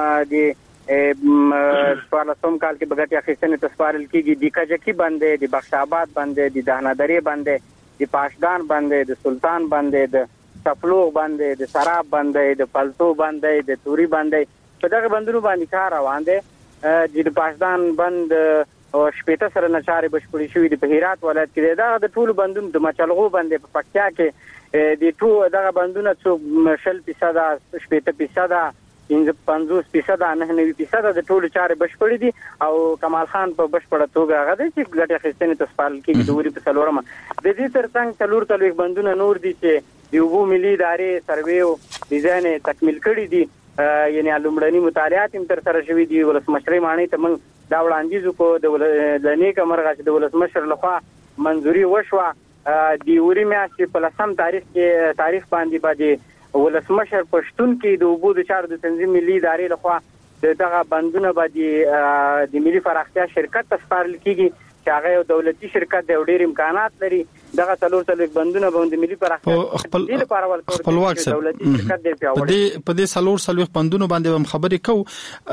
د 1400 کال کې بغټي اخیستنې تسپارل کېږي. د کجکی باندې د بخش آباد باندې د دهنادری باندې د پاشدان باندې د سلطان باندې د سپلوغ باندې د سراب باندې د پلتو باندې د توري باندې په دغه بندونو باندې کار روان دي. د پاشدان بند او شپېته سره نه چارې بشپړې شوې دي په هرات ولایت کې. دا د ټول بندونو د مچلغو باندې په پکتیا کې د ټول دغه بندونه څو 60% 70% 50% 99% د ټول چارې بشپړې دي او کمال خان په بشپړه توګه هغه د چې ګټه اخیستنې ته سپارل کېږي د وری په څلورمه. د دې ترڅنګ څلور بندونه نور دي چې د اوبو ملي ادارې سروې او ډیزاین تکمیل کړي دي، یعنی لومړني مطالعات هم تر سره شوي دي. ولسمشر معنی ته موږ دا وړاندیز وکړو د نیکه مرغه چې د ولسمشر لخوا منځوري وشوه د وری میاشتې په 10 تاریخ باندې ولسمشر پښتون کې د اوبو د چارو د تنظیم ملي ادارې لخوا دغه بندونه باندې د ملي فراختیا شرکت ته سپارل کیږي چې هغه یو دولتي شرکت دی او ډېر امکانات لري. دغه څلور بندونه باندې ملي فراختیا د لپاره خپلواک دولتي شرکت دی پیاوړی. په دې څلور بندونه باندې هم خبرې کوو.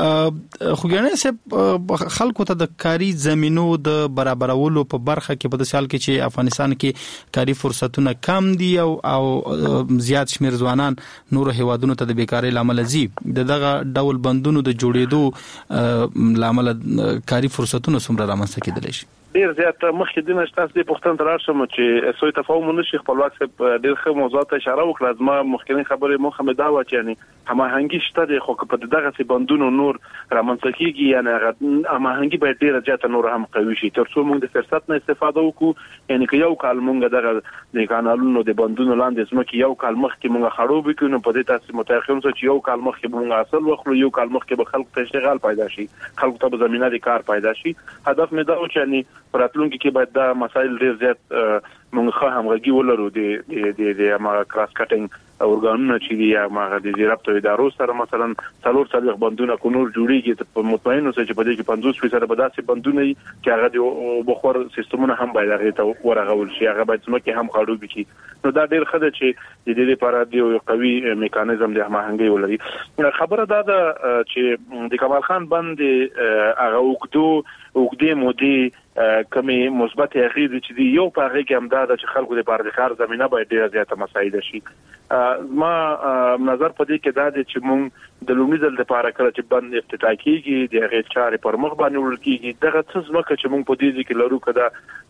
خو ګڼه سه خلکو ته د کاری زمينو د برابرولو په برخه کې په داسې حال کې چې افغانستان کې کاری فرصتونه کم دي او زیات شمیر ځوانان نور هیوادونو ته د بیکاری لامل زی دغه ډول بندونو د جوړېدو لامل کاری فرصتونه څومره رامنځته کېدلی شي؟ ډیر زیات مخکې د نشټاس د پښتون تراشم چې سوی تفاهم نشي خپلواک ډیر ښه موضوعات اشاره وکړه. زما مخکنی خبره مخه دا و چې یعنی هماهنګي شته د خو په دغه سي بندونو نور رامنځته کیږي، یعنی هماهنګي به ډیر زیات نور هم قوي شي ترڅو موږ د فرصت نه استفاده وکړو. یعنی که یو کال موږ دغه د قانونونو د بندونو لاندې زمکه یو کال مخکې موږ خړوب کړو په دې تاسو متأخرون چې یو کال مخکې موږ اصل وخلو یو کال مخکې به خلکو ته اشتغال پیدا شي، خلکو ته زمينه د کار پیدا شي. هدف مې دا و چې یعنی راتلونکي کې باید دا مسایل ډیر زیات موږ همغږي ولرو د ما کراس کټینګ اورګانونه چې دی ما د رابطه ادارو سره مثلا څلور بندونه کو نور جوړیږي په مطمئن اوسئ چې په دې کې 50% به داسې بندونه چې هغه د بخور سیستمونه هم باید هغه ته ورغول شي، هغه باید سمکه هم خاړو بچي. نو دا ډیر ښه ده چې د دې لپاره د یو قوي میکانیزم د هماهنګي ولري. خبره دا ده چې د کمال خان باندې هغه وګدې مودي کمی مثبت اغیز چې دی یو په هغه کې هم دا چې خلکو د بار د کار زمينه باید ډیر زیاته مساعد شي. ما نظر په دې کې دا دی چې موږ د لومړي ځل لپاره کړ چې بند افتتاح کیږي د هغه چارې پر مخ باندې ورل کیږي. دغه څه ځمکه چې موږ په دې کې لرو کده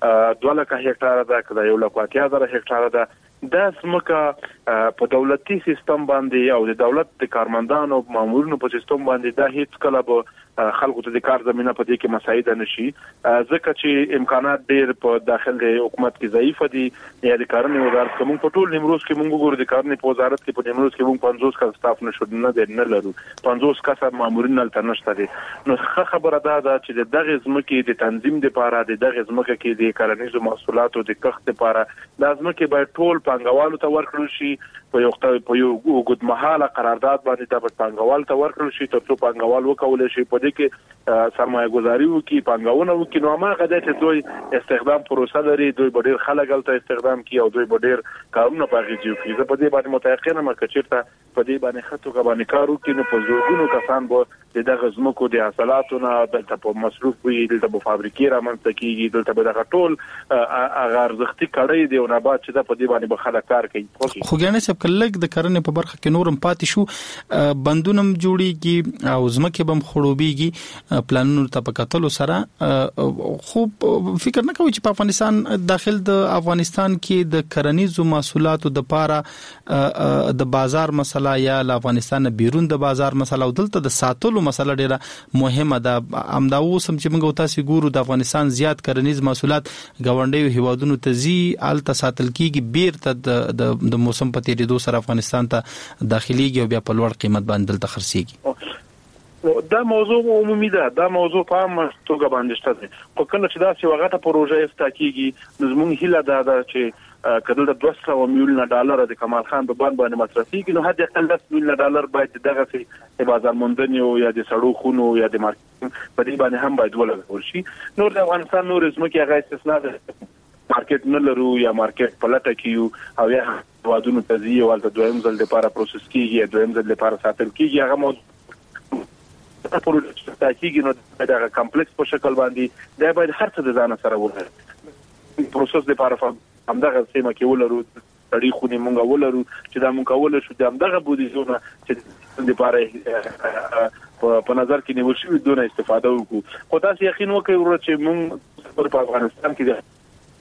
2 لک هکتار ده کده 1 لک 8000 هکتار ده دا ځمکه په دولتي سیستم باندې او د دولت د کارمندانو او مامورینو په سیستم باندې دا هیڅ کله به خلکو ته د کار زمينه په دې کې مساعد نشي، ځکه چې امکانات ډېر په داخل د حکومت کې ضعیف دي. یا د کارونې وزارت کوم په ټول نیمروز کې موږ ګورو د کارونې په وزارت کې په نیمروز کې موږ 50 کس سټاف نه لرو 50 کس مامورین نه نشته دي. نو خبره ده چې دغه ځمکې د تنظیم لپاره دغه ځمکه کې د کرنیزو محصولاتو د کښت لپاره لازم کې باید ټول پنګوالو ته ورکړل شي په یو اوږدمهاله قرارداد باندې د پنګوال ته ورکړل شي ترڅو پنګوال وکول شي په دې کې سرمایه گذاري وکړي پنګاونه وکړي. نو ما غواړم چې دوی استخدام پروسه لري، دوی ډېر خلک ته استخدام کوي او دوی ډېر کارونه پاږي چې زه په دې باندې متأکد یم چې چیرته په دې باندې خطو باندې کار وکړي نو په زورګونو کسان به دغه زمکو د حاصلاتو نه دلته په مصروف وي، دلته په فابریکې رامنځته کیږي، دلته به دغه ټول هغه ارزښتي کړي دی او نه بعد چې په دې باندې به خلک کار کوي. خو ګڼه سب کلک د کرنې په برخه کې نورم پاتې شو، بندونم جوړیږي او زمکه بم خړوبېږي پلانونو ته په کتلو سره. خو فکر نه کوي چې په افغانستان داخل د افغانستان کې د کرنیزو محصولاتو د پاره د بازار مسله یا له افغانستان بیرون د بازار مسله او دلته د ساتلو مسله ډیره مهمه ده. امداو سم چې موږ تاسو ګورو د افغانستان زیات کرنیز محصولات غونډیو هیوادونو ته زی الته ساتل کیږي بیرته د موسم په تیریدو سره افغانستان ته داخليږي او بیا په لوړ قیمت باندې دلته خرڅيږي. دا موضوع عمومي ده، دا موضوع په عامه توګه باندې شته. خو کله چې دا څه وغټه پروژه افتتاح کیږي نو زموږ هیله ده چې کله د $200 میلیون د کمال خان په باندې مصرفيږي نو حد اقل $10 میلیون باید دغه سي بازار موندنې او یا د سړو خونو یا د مارکیټ په دې باندې هم باید ولګول شي. نور د افغانستان نور زموږه هغه استثناء ده، مارکیټ نه لرو یا مارکیټ پلټه کیو او یا وادونو تزیه او د دویم ځل لپاره پروسس کیږي، دویم ځل لپاره ساتل کیږي. هغه موضوع پروژه تاکیږي نو دا کمپلیکس په شکل باندې دا باید هر څه د ځان سره وګوري. پروسس لپاره همدغه سیمه کې ولرو، تاریخ خونی مونږ ولرو چې دا مونږ کول شو د همدغه بودیجونه چې لپاره په نظر کې نیول شوی دونه استفاده وکړو. خو تاسو یقین وکړئ چې موږ په افغانستان کې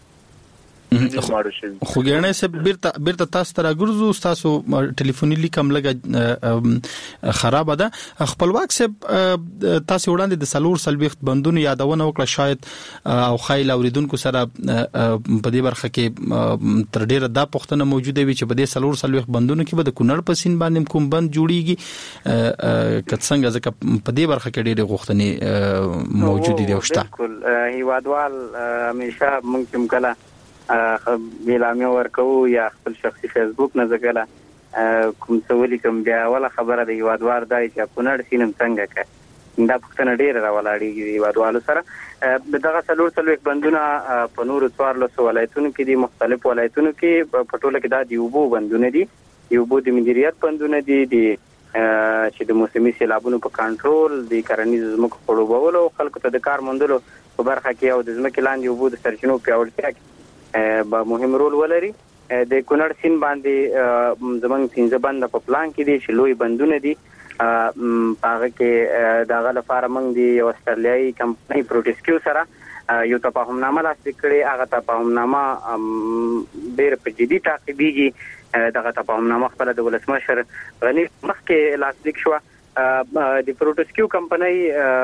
خو ګرنه سه بیرته تاسو ته راګرځو. تاسو ټلیفوني لیکم لګه خراب ده. خپلواک سه تاسو وړاندې د سلور سلويخت بندونو یادونه وکړه شاید او خایل اوریدونکو سره په دې برخه کې تر ډیره دا پښتنه موجوده وي چې په دې سلور سلويخت بندونو کې به د کونړ په سین باندې کوم بند جوړیږي کڅ څنګه ځکه په دې برخه کې ډیره غوښتنې موجوده دي. وشته بالکل هیوادوال همیشه ممکن کله اعلامیه ورکو یا خپل شخصي فیسبوک نه ځکه کوم څه کوم بیا ولا خبره د هیوادوار دای چې کونړ سینم څنګه کا دا پښتنه ډیره راولاړي هیوادوالو سره دغه څلور څلويخ بندونه په نورو 14 ولایتونو کې دي. مختلف ولایتونو کې په ټوله کې دا دی وبو بندونه دي. یوبو د مدیریت بندونه دي چې د موسمي سیلابونو په کنټرول د کرنیز زمکو خړوبولو خلکو ته د کار موندلو په برخه کې او د زمکې لاندې یوبو د سرچینو پیاوړتیا کې به مهم رول ولري. د کونړ سین باندې زمنګ 15 بند په پلان کې دي چې لوی بندونه دي. هغه کې دغه لپاره موږ د استرالیایي کمپنۍ پروټسکیو سره یو تفاهمنامه لاسلیک کړې. هغه تفاهمنامه ډېر په جدي تعقیبېږي. دغه تفاهمنامه خپل د ولسمشر غنی مخکې لاسلیک شو. د پروټسکیو کمپنۍ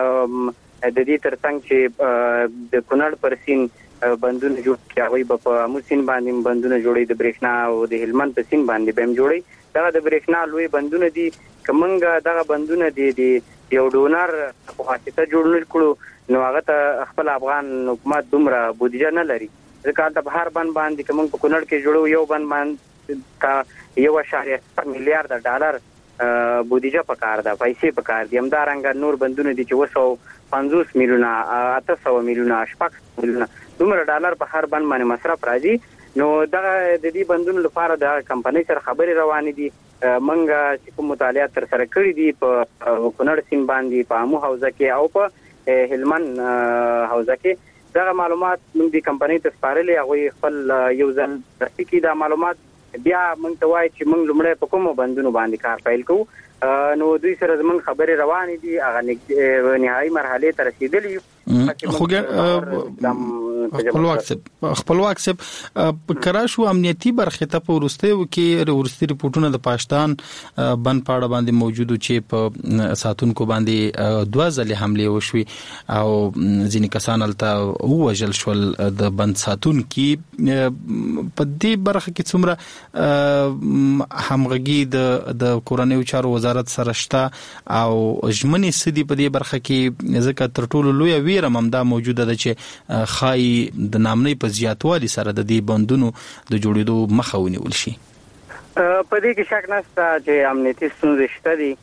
د دې ترڅنګ چې د کونړ پر سین بندونه جوړ کړي په اموسین باندې بندونه جوړي د برېښنا او د هلمند په سین باندې بهم جوړي. دا د برېښنا لوی بندونه دي. کومنګ دغه بندونه دي یو ډونر په واسطه جوړول کړو نو هغه ته خپل افغان حکومت دومره بودیجه نه لري. ځکه د بهر بند باندې کومنګ په کونړ کې جوړو یو بند باندې 1.7 میلیارډ ډالر بودیجه پکار ده، پیسې پکار دي. همدارنګه نور بندونه دي چې 250 میلیونه 800 میلیونه 8 میلیونه دومره ډالر په هر بند باندې مصرف راځي. نو دا د دې بندونو لپاره د کمپنۍ سره خبرې روانې دي. منګه چې کوم مطالعات تر سره کړې دي په کونړ سین باندې په امو حوزه کې او په هلمند حوزه کې دا معلومات موږ د کمپنۍ ته سپارلې. هغه خپل یو ځل ترتیب کې دا معلومات بیا موږ ته وایي چې موږ لمړی په کومو بندونو باندې کار پیل کوو. نو دوی سره زموږ خبرې روانې دي. هغه نهایي مرحله ته رسیدلي یو. خپلواک سب کراشو امنیتی برخه ته په ورستیو کې ورستي رپورټونه د پاکستان بند پاړه باندې موجودو چې په ساتونکو باندې 2 ځله حمله وشوي او ځینې کسان الته وژل شول د بند ساتونکو. په دې برخه کې څومره همغږي د کورنیو چارو وزارت سره شته او ژمنې سدي په دې برخه کې ځکه تر ټولو لوی ویره ممدا موجوده ده چې خای د نامنۍ په زیاتوالي سره د دې بندونو د جوړېدو مخه ونیول شي. په دې کې شک نشته چې امنیتي ستونزې شته دي.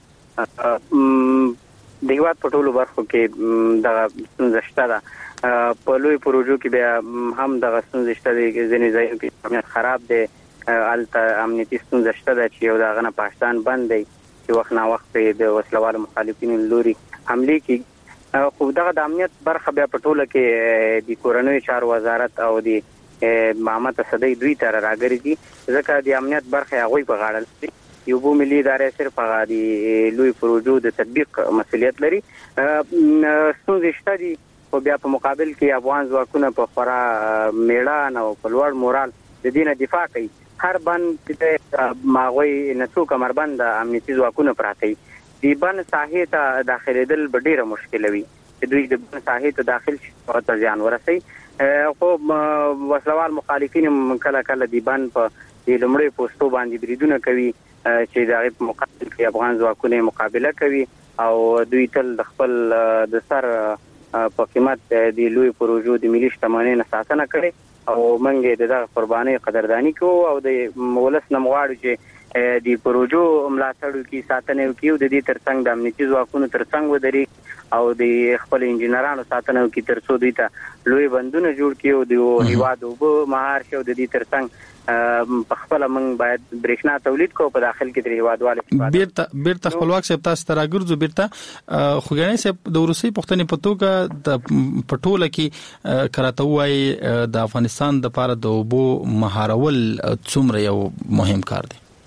د هیواد په ټولو برخو کې دغه ستونزې شته ده. په لوی پروژو کې بیا هم دغه ستونزې شته دي. ځینې ځایونو کې امنیت خراب دی. الته امنیتي ستونزې شته ده چې یو دغه نه پاکستان بند دی چې وخت نا وخت د وسلوالو مخالفینو لوري حمله کوي. خو دغه د امنیت برخه بیا په ټوله کې د کورنیو چارو وزارت او د محمد صدی دوی تر راګری دي. ځکه د امنیت برخه هغه په غاړه لري. یو بو ملي ادارې صرف هغه د لوی پروژو د تطبیق مسؤلیت لري. ستونزې شته دي خو بیا په مقابل کې افغان ځواکونه په خورا میړانه او په لوړ مورال د دینه دفاع کوي. هر بند چې ماغوي نسو کمربند امنیتي ځواکونه پراته دی بن ساحې ته داخليدل ډیره مشکل وي. دوی د بن ساحې ته داخل شي او ته ځان ورسي. خو وسلوال مخالفین کله کله دی بن په لمړی پوسټو باندې بریدونه کوي چې د مقابل کې افغان ځواکونه مقابله کوي او دوی تل د خپل د سر په قیمت د لوی پروژو د ملي شتمنۍ نه ساتنه کړي او منګه د قرباني قدردانی کوو او د ولس نمواړو چې د پروژو ملاتړ کی ساتنه کوي. د دې ترڅنګ د امنیتي ځواکونو ترڅنګ ودري او د خپل انجنیرانو ساتنه کوي ترڅو دوی ته لوی بندونه جوړ کړي او د هیواد وبو مهار شو. د دې ترڅنګ په خپل موږ باید برېښنا تولید کوو په داخل کې د هیوادوالو بیرته خپلواک سپ تاسو تراګرځو بیرته خوګانی سپ د روسي پښتنې په توګه د پټوله کې کراته وای د افغانستان د لپاره د وبو مهارول څومره یو مهم کار دی.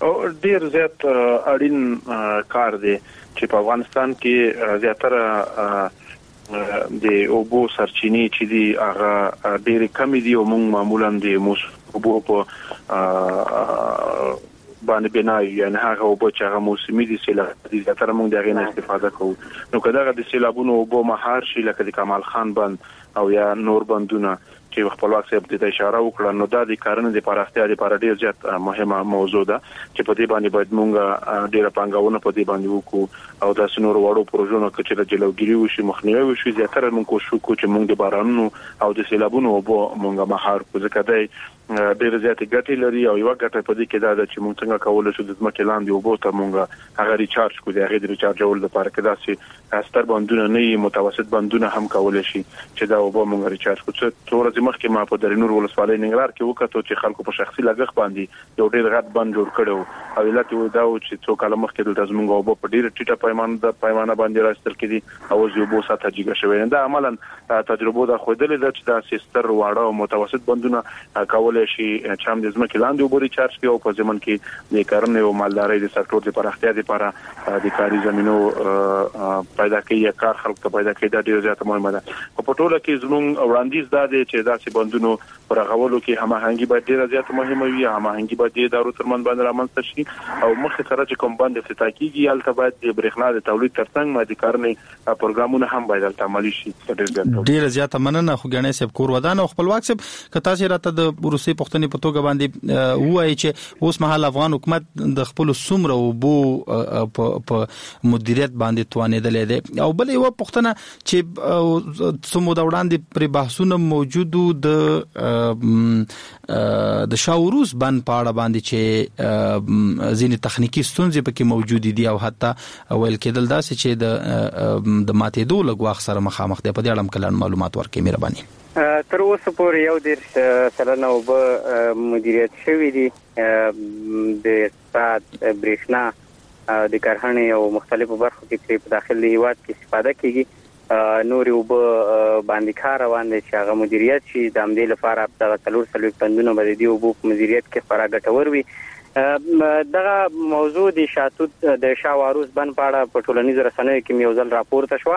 ډیر زیات اړین کار دی چې په افغانستان کې زیاتره د اوبو سرچینې چې دي هغه ډېر کم دي او موږ معمولا د اوبو په باندې بنای یعنی هغه اوبو چې هغه موسمي دي سیلاب دي زیاتره موږ دغه نه استفاده کوو نو کله د سیلابونو اوبو مهار شي لکه د کمال خان بند او یا نور بندونه چې خپلواک صاحب د اشاره وکړه نو دا د کارونو د پراختیا لپاره ډیر زیات مهمه موضوع ده چې په دې باندې باید موږ ډیره پانګونه په دې باندې وکړو او د سنور وړو پروژو کې چې جلوګیری وشي مخنیوي وشي زیاتره موږ کوشش وکړو چې موږ د بارانونو او د سیلابونو اوبو موږ مهار کو ځکه دا ډیر زیات ګټې لري او یو ګټه په دې کې دا ده چې موږ څنګه کولای شو د ځمکې لاندې اوبو ته موږ هغه ریچارج کو د هغه د ریچارجول لپاره کې داسې ستر بندونه نه متوسط بندونه هم کولای شي چې دا اوبو موږ ریچارج کو څه تور مخکې ما په درنور ولسوالۍ ننګرهار کې وکړو چې خلکو په شخصي لګښت باندې یو ډیر غټ بند جوړ کړو او علت یو دا و چې څو کال مخکې د زمونږ اوبو په ډیره ټیټه پیمانه باندې راستل کېدي او یو بو ساته جګه شوی دا عملاً تجربه دا خویدلې ده چې دا سیستر واړه او متوسط بندونه کولای شي چې هم د ځمکې لاندې اوبو ریچارج کړي او په ځمن کې د کرنې او مالدارۍ د سکتور د پراختیا لپاره د کاري زمينو پیدا کوي کار خلک ته پیدا کوي دا ډیره زیاته مهمه ده په ټوله کې زموږ وړاندیز دا دی چې داسې بندونو پر غوولو کې هماهنګي باید ډیره زیاته مهمه وي هماهنګي باید د ادارو ترمن باندې رامنځته شي او مخکې سره چې کوم بند افتتاح کیږي البته باید د برېښنا د تولید ترڅنګ مادي کارنې پروګرامونه هم باید عملي شي ډیره زیاته مننه خو غنې سب کور ودان او خپلواک سب کته چې راته د روسي پښتني په توګه باندې وایي چې اوس مهال افغان حکومت د خپل سومره او بو په مدیریت باندې توانېدلې ده او بل یو پښتنه چې سمو د وړاندې پر بحثونه موجودو د شاوروز بند پاړه باندې چې ځینې تخنیکی ستونزې پکې موجود دي او حتی ویل کېدل دا چې د ماتېدو لګواخ سره مخامخ دي په دې اړه کلان معلومات ورکړي مهرباني تر اوسه پورې یو ډیر سلنه او مدیریت شوی دي د اقتصاد برېښنا د کارخانې او مختلفو برخو کې په داخلي هیواد کې استفاده کیږي نور یو باندې کار روان دي چې هغه مدیریت شي د امدې لپاره د څلور څلوي بندونو باندې دی او په مدیریت کې خورا ګټور وي دغه موضوع د شاتوت د شاواروز بند پاړه په ټولنیزو رسنیو کې یو ځل راپورته شو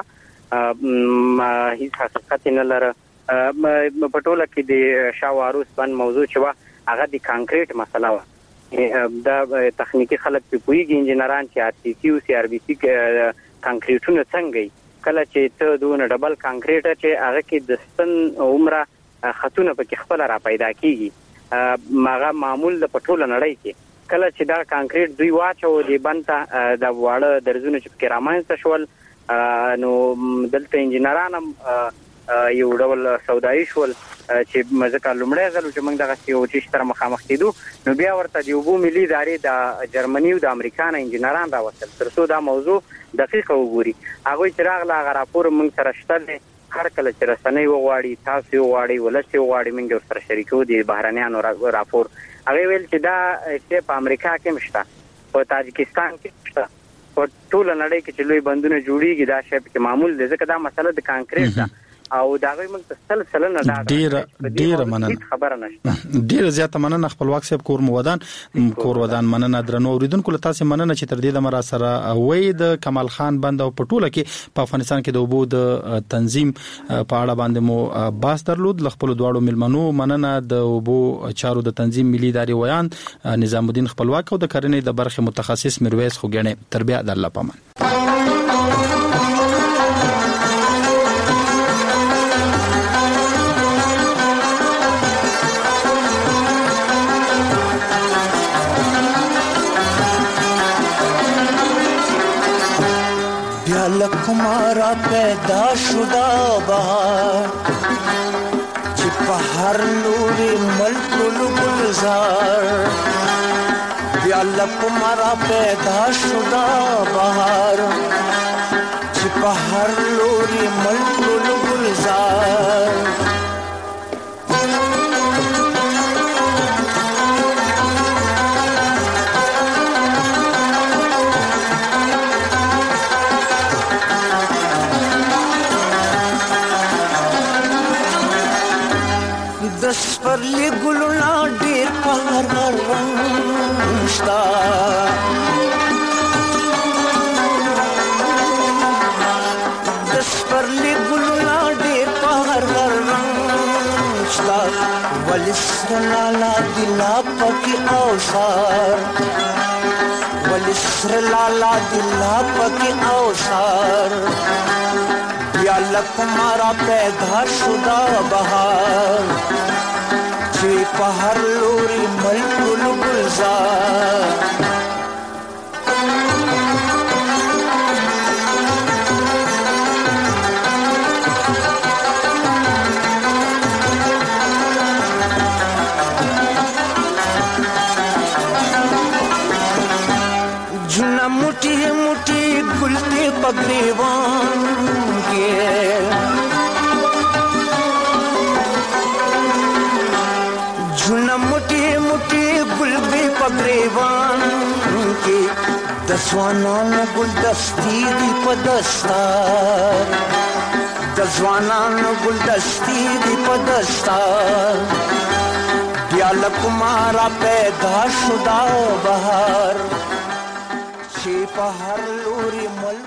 هیڅ حقیقت نه لري په ټوله کې د شاواروز بند موضوع چې هغه د کانکریټ مسله و د تخنیکی خلک په پویږي انجنیران چې آر سی سی او سی آر بي سی کانکریټونه څنګه کله چې ته دونه ډبل کانکریټ چې هغه کې د سن عمره خطونه پکې خپل را پیدا کیږي ماغه معمول د پټول نړۍ کې کله چې دا کانکریټ دوی واچو دی بنته د واړه درزونه چې پکې رامنځته شول نو دلته انجنیران یو ډول سودایي شول چې مزه لومړی ځل چې موږ دغه یو چې تر مخامخ کېدو نو بیا ورته د یو ملي ادارې د جرمني او د امریکا نه انجنیران راوستل ترڅو دا موضوع دقیق وګوري هغه چې راغله هغه راپور موږ سره شته هر کله چې رسنۍ وغواړي تاسو وغواړي ولسی وغواړي موږ سره شریکو دي بهرانيانو راپور هغه ویل چې دا چې په امریکا کې مشته په تاجکستان کې مشته په ټول نړۍ کې چې لوی بندونه جوړیږي دا شی په معمول دي ځکه دا مسله د کانکریټ ده او دا غوي موږ سلسله نه ډیر مننه خبره نشته ډیر زیاته مننه خپلواک صاحب کور ودان مننه درنو اوریدونکو له تاسو مننه چې تر دې د مرا سره وای د کمال خان بند او پټوله کې په افغانستان کې د اوبو د تنظیم په اړه باندې مو باس درلود ل خپل دواړو ملمنو مننه د اوبو چارو د تنظیم ملي ادارې ویان نظام الدین خپلواک او د کرنې د برخه متخصص میرویس خوګنې تربیه د الله پامان لکمارا پیدا شدا بہار چپ ہر لوری ملک گلزار یا لکمارا پیدا شدا بہار چپ ہر لوری ملک گلزار دس پر لی گلونا ډیر په هر رنگ نشتا دسپرلی ګلونه ډېر په هر رنګ شتا ولې سره لالا دي لا پکې اوسار ولې سره لالا دي لا پکې اوسار یا لکمارا پیدا شدا بهار چې په هر لوري ملک گلزار جنا موټي موټي ګلته پګریوان کې جنا موټي موټي ګلته پګریوان کې د ځوانانو ګلدستي دی په دستار د ځوانانو ګلدستي دی په دستار بیا لکمارا پیدا شدا بهار چې په هر لوري ملک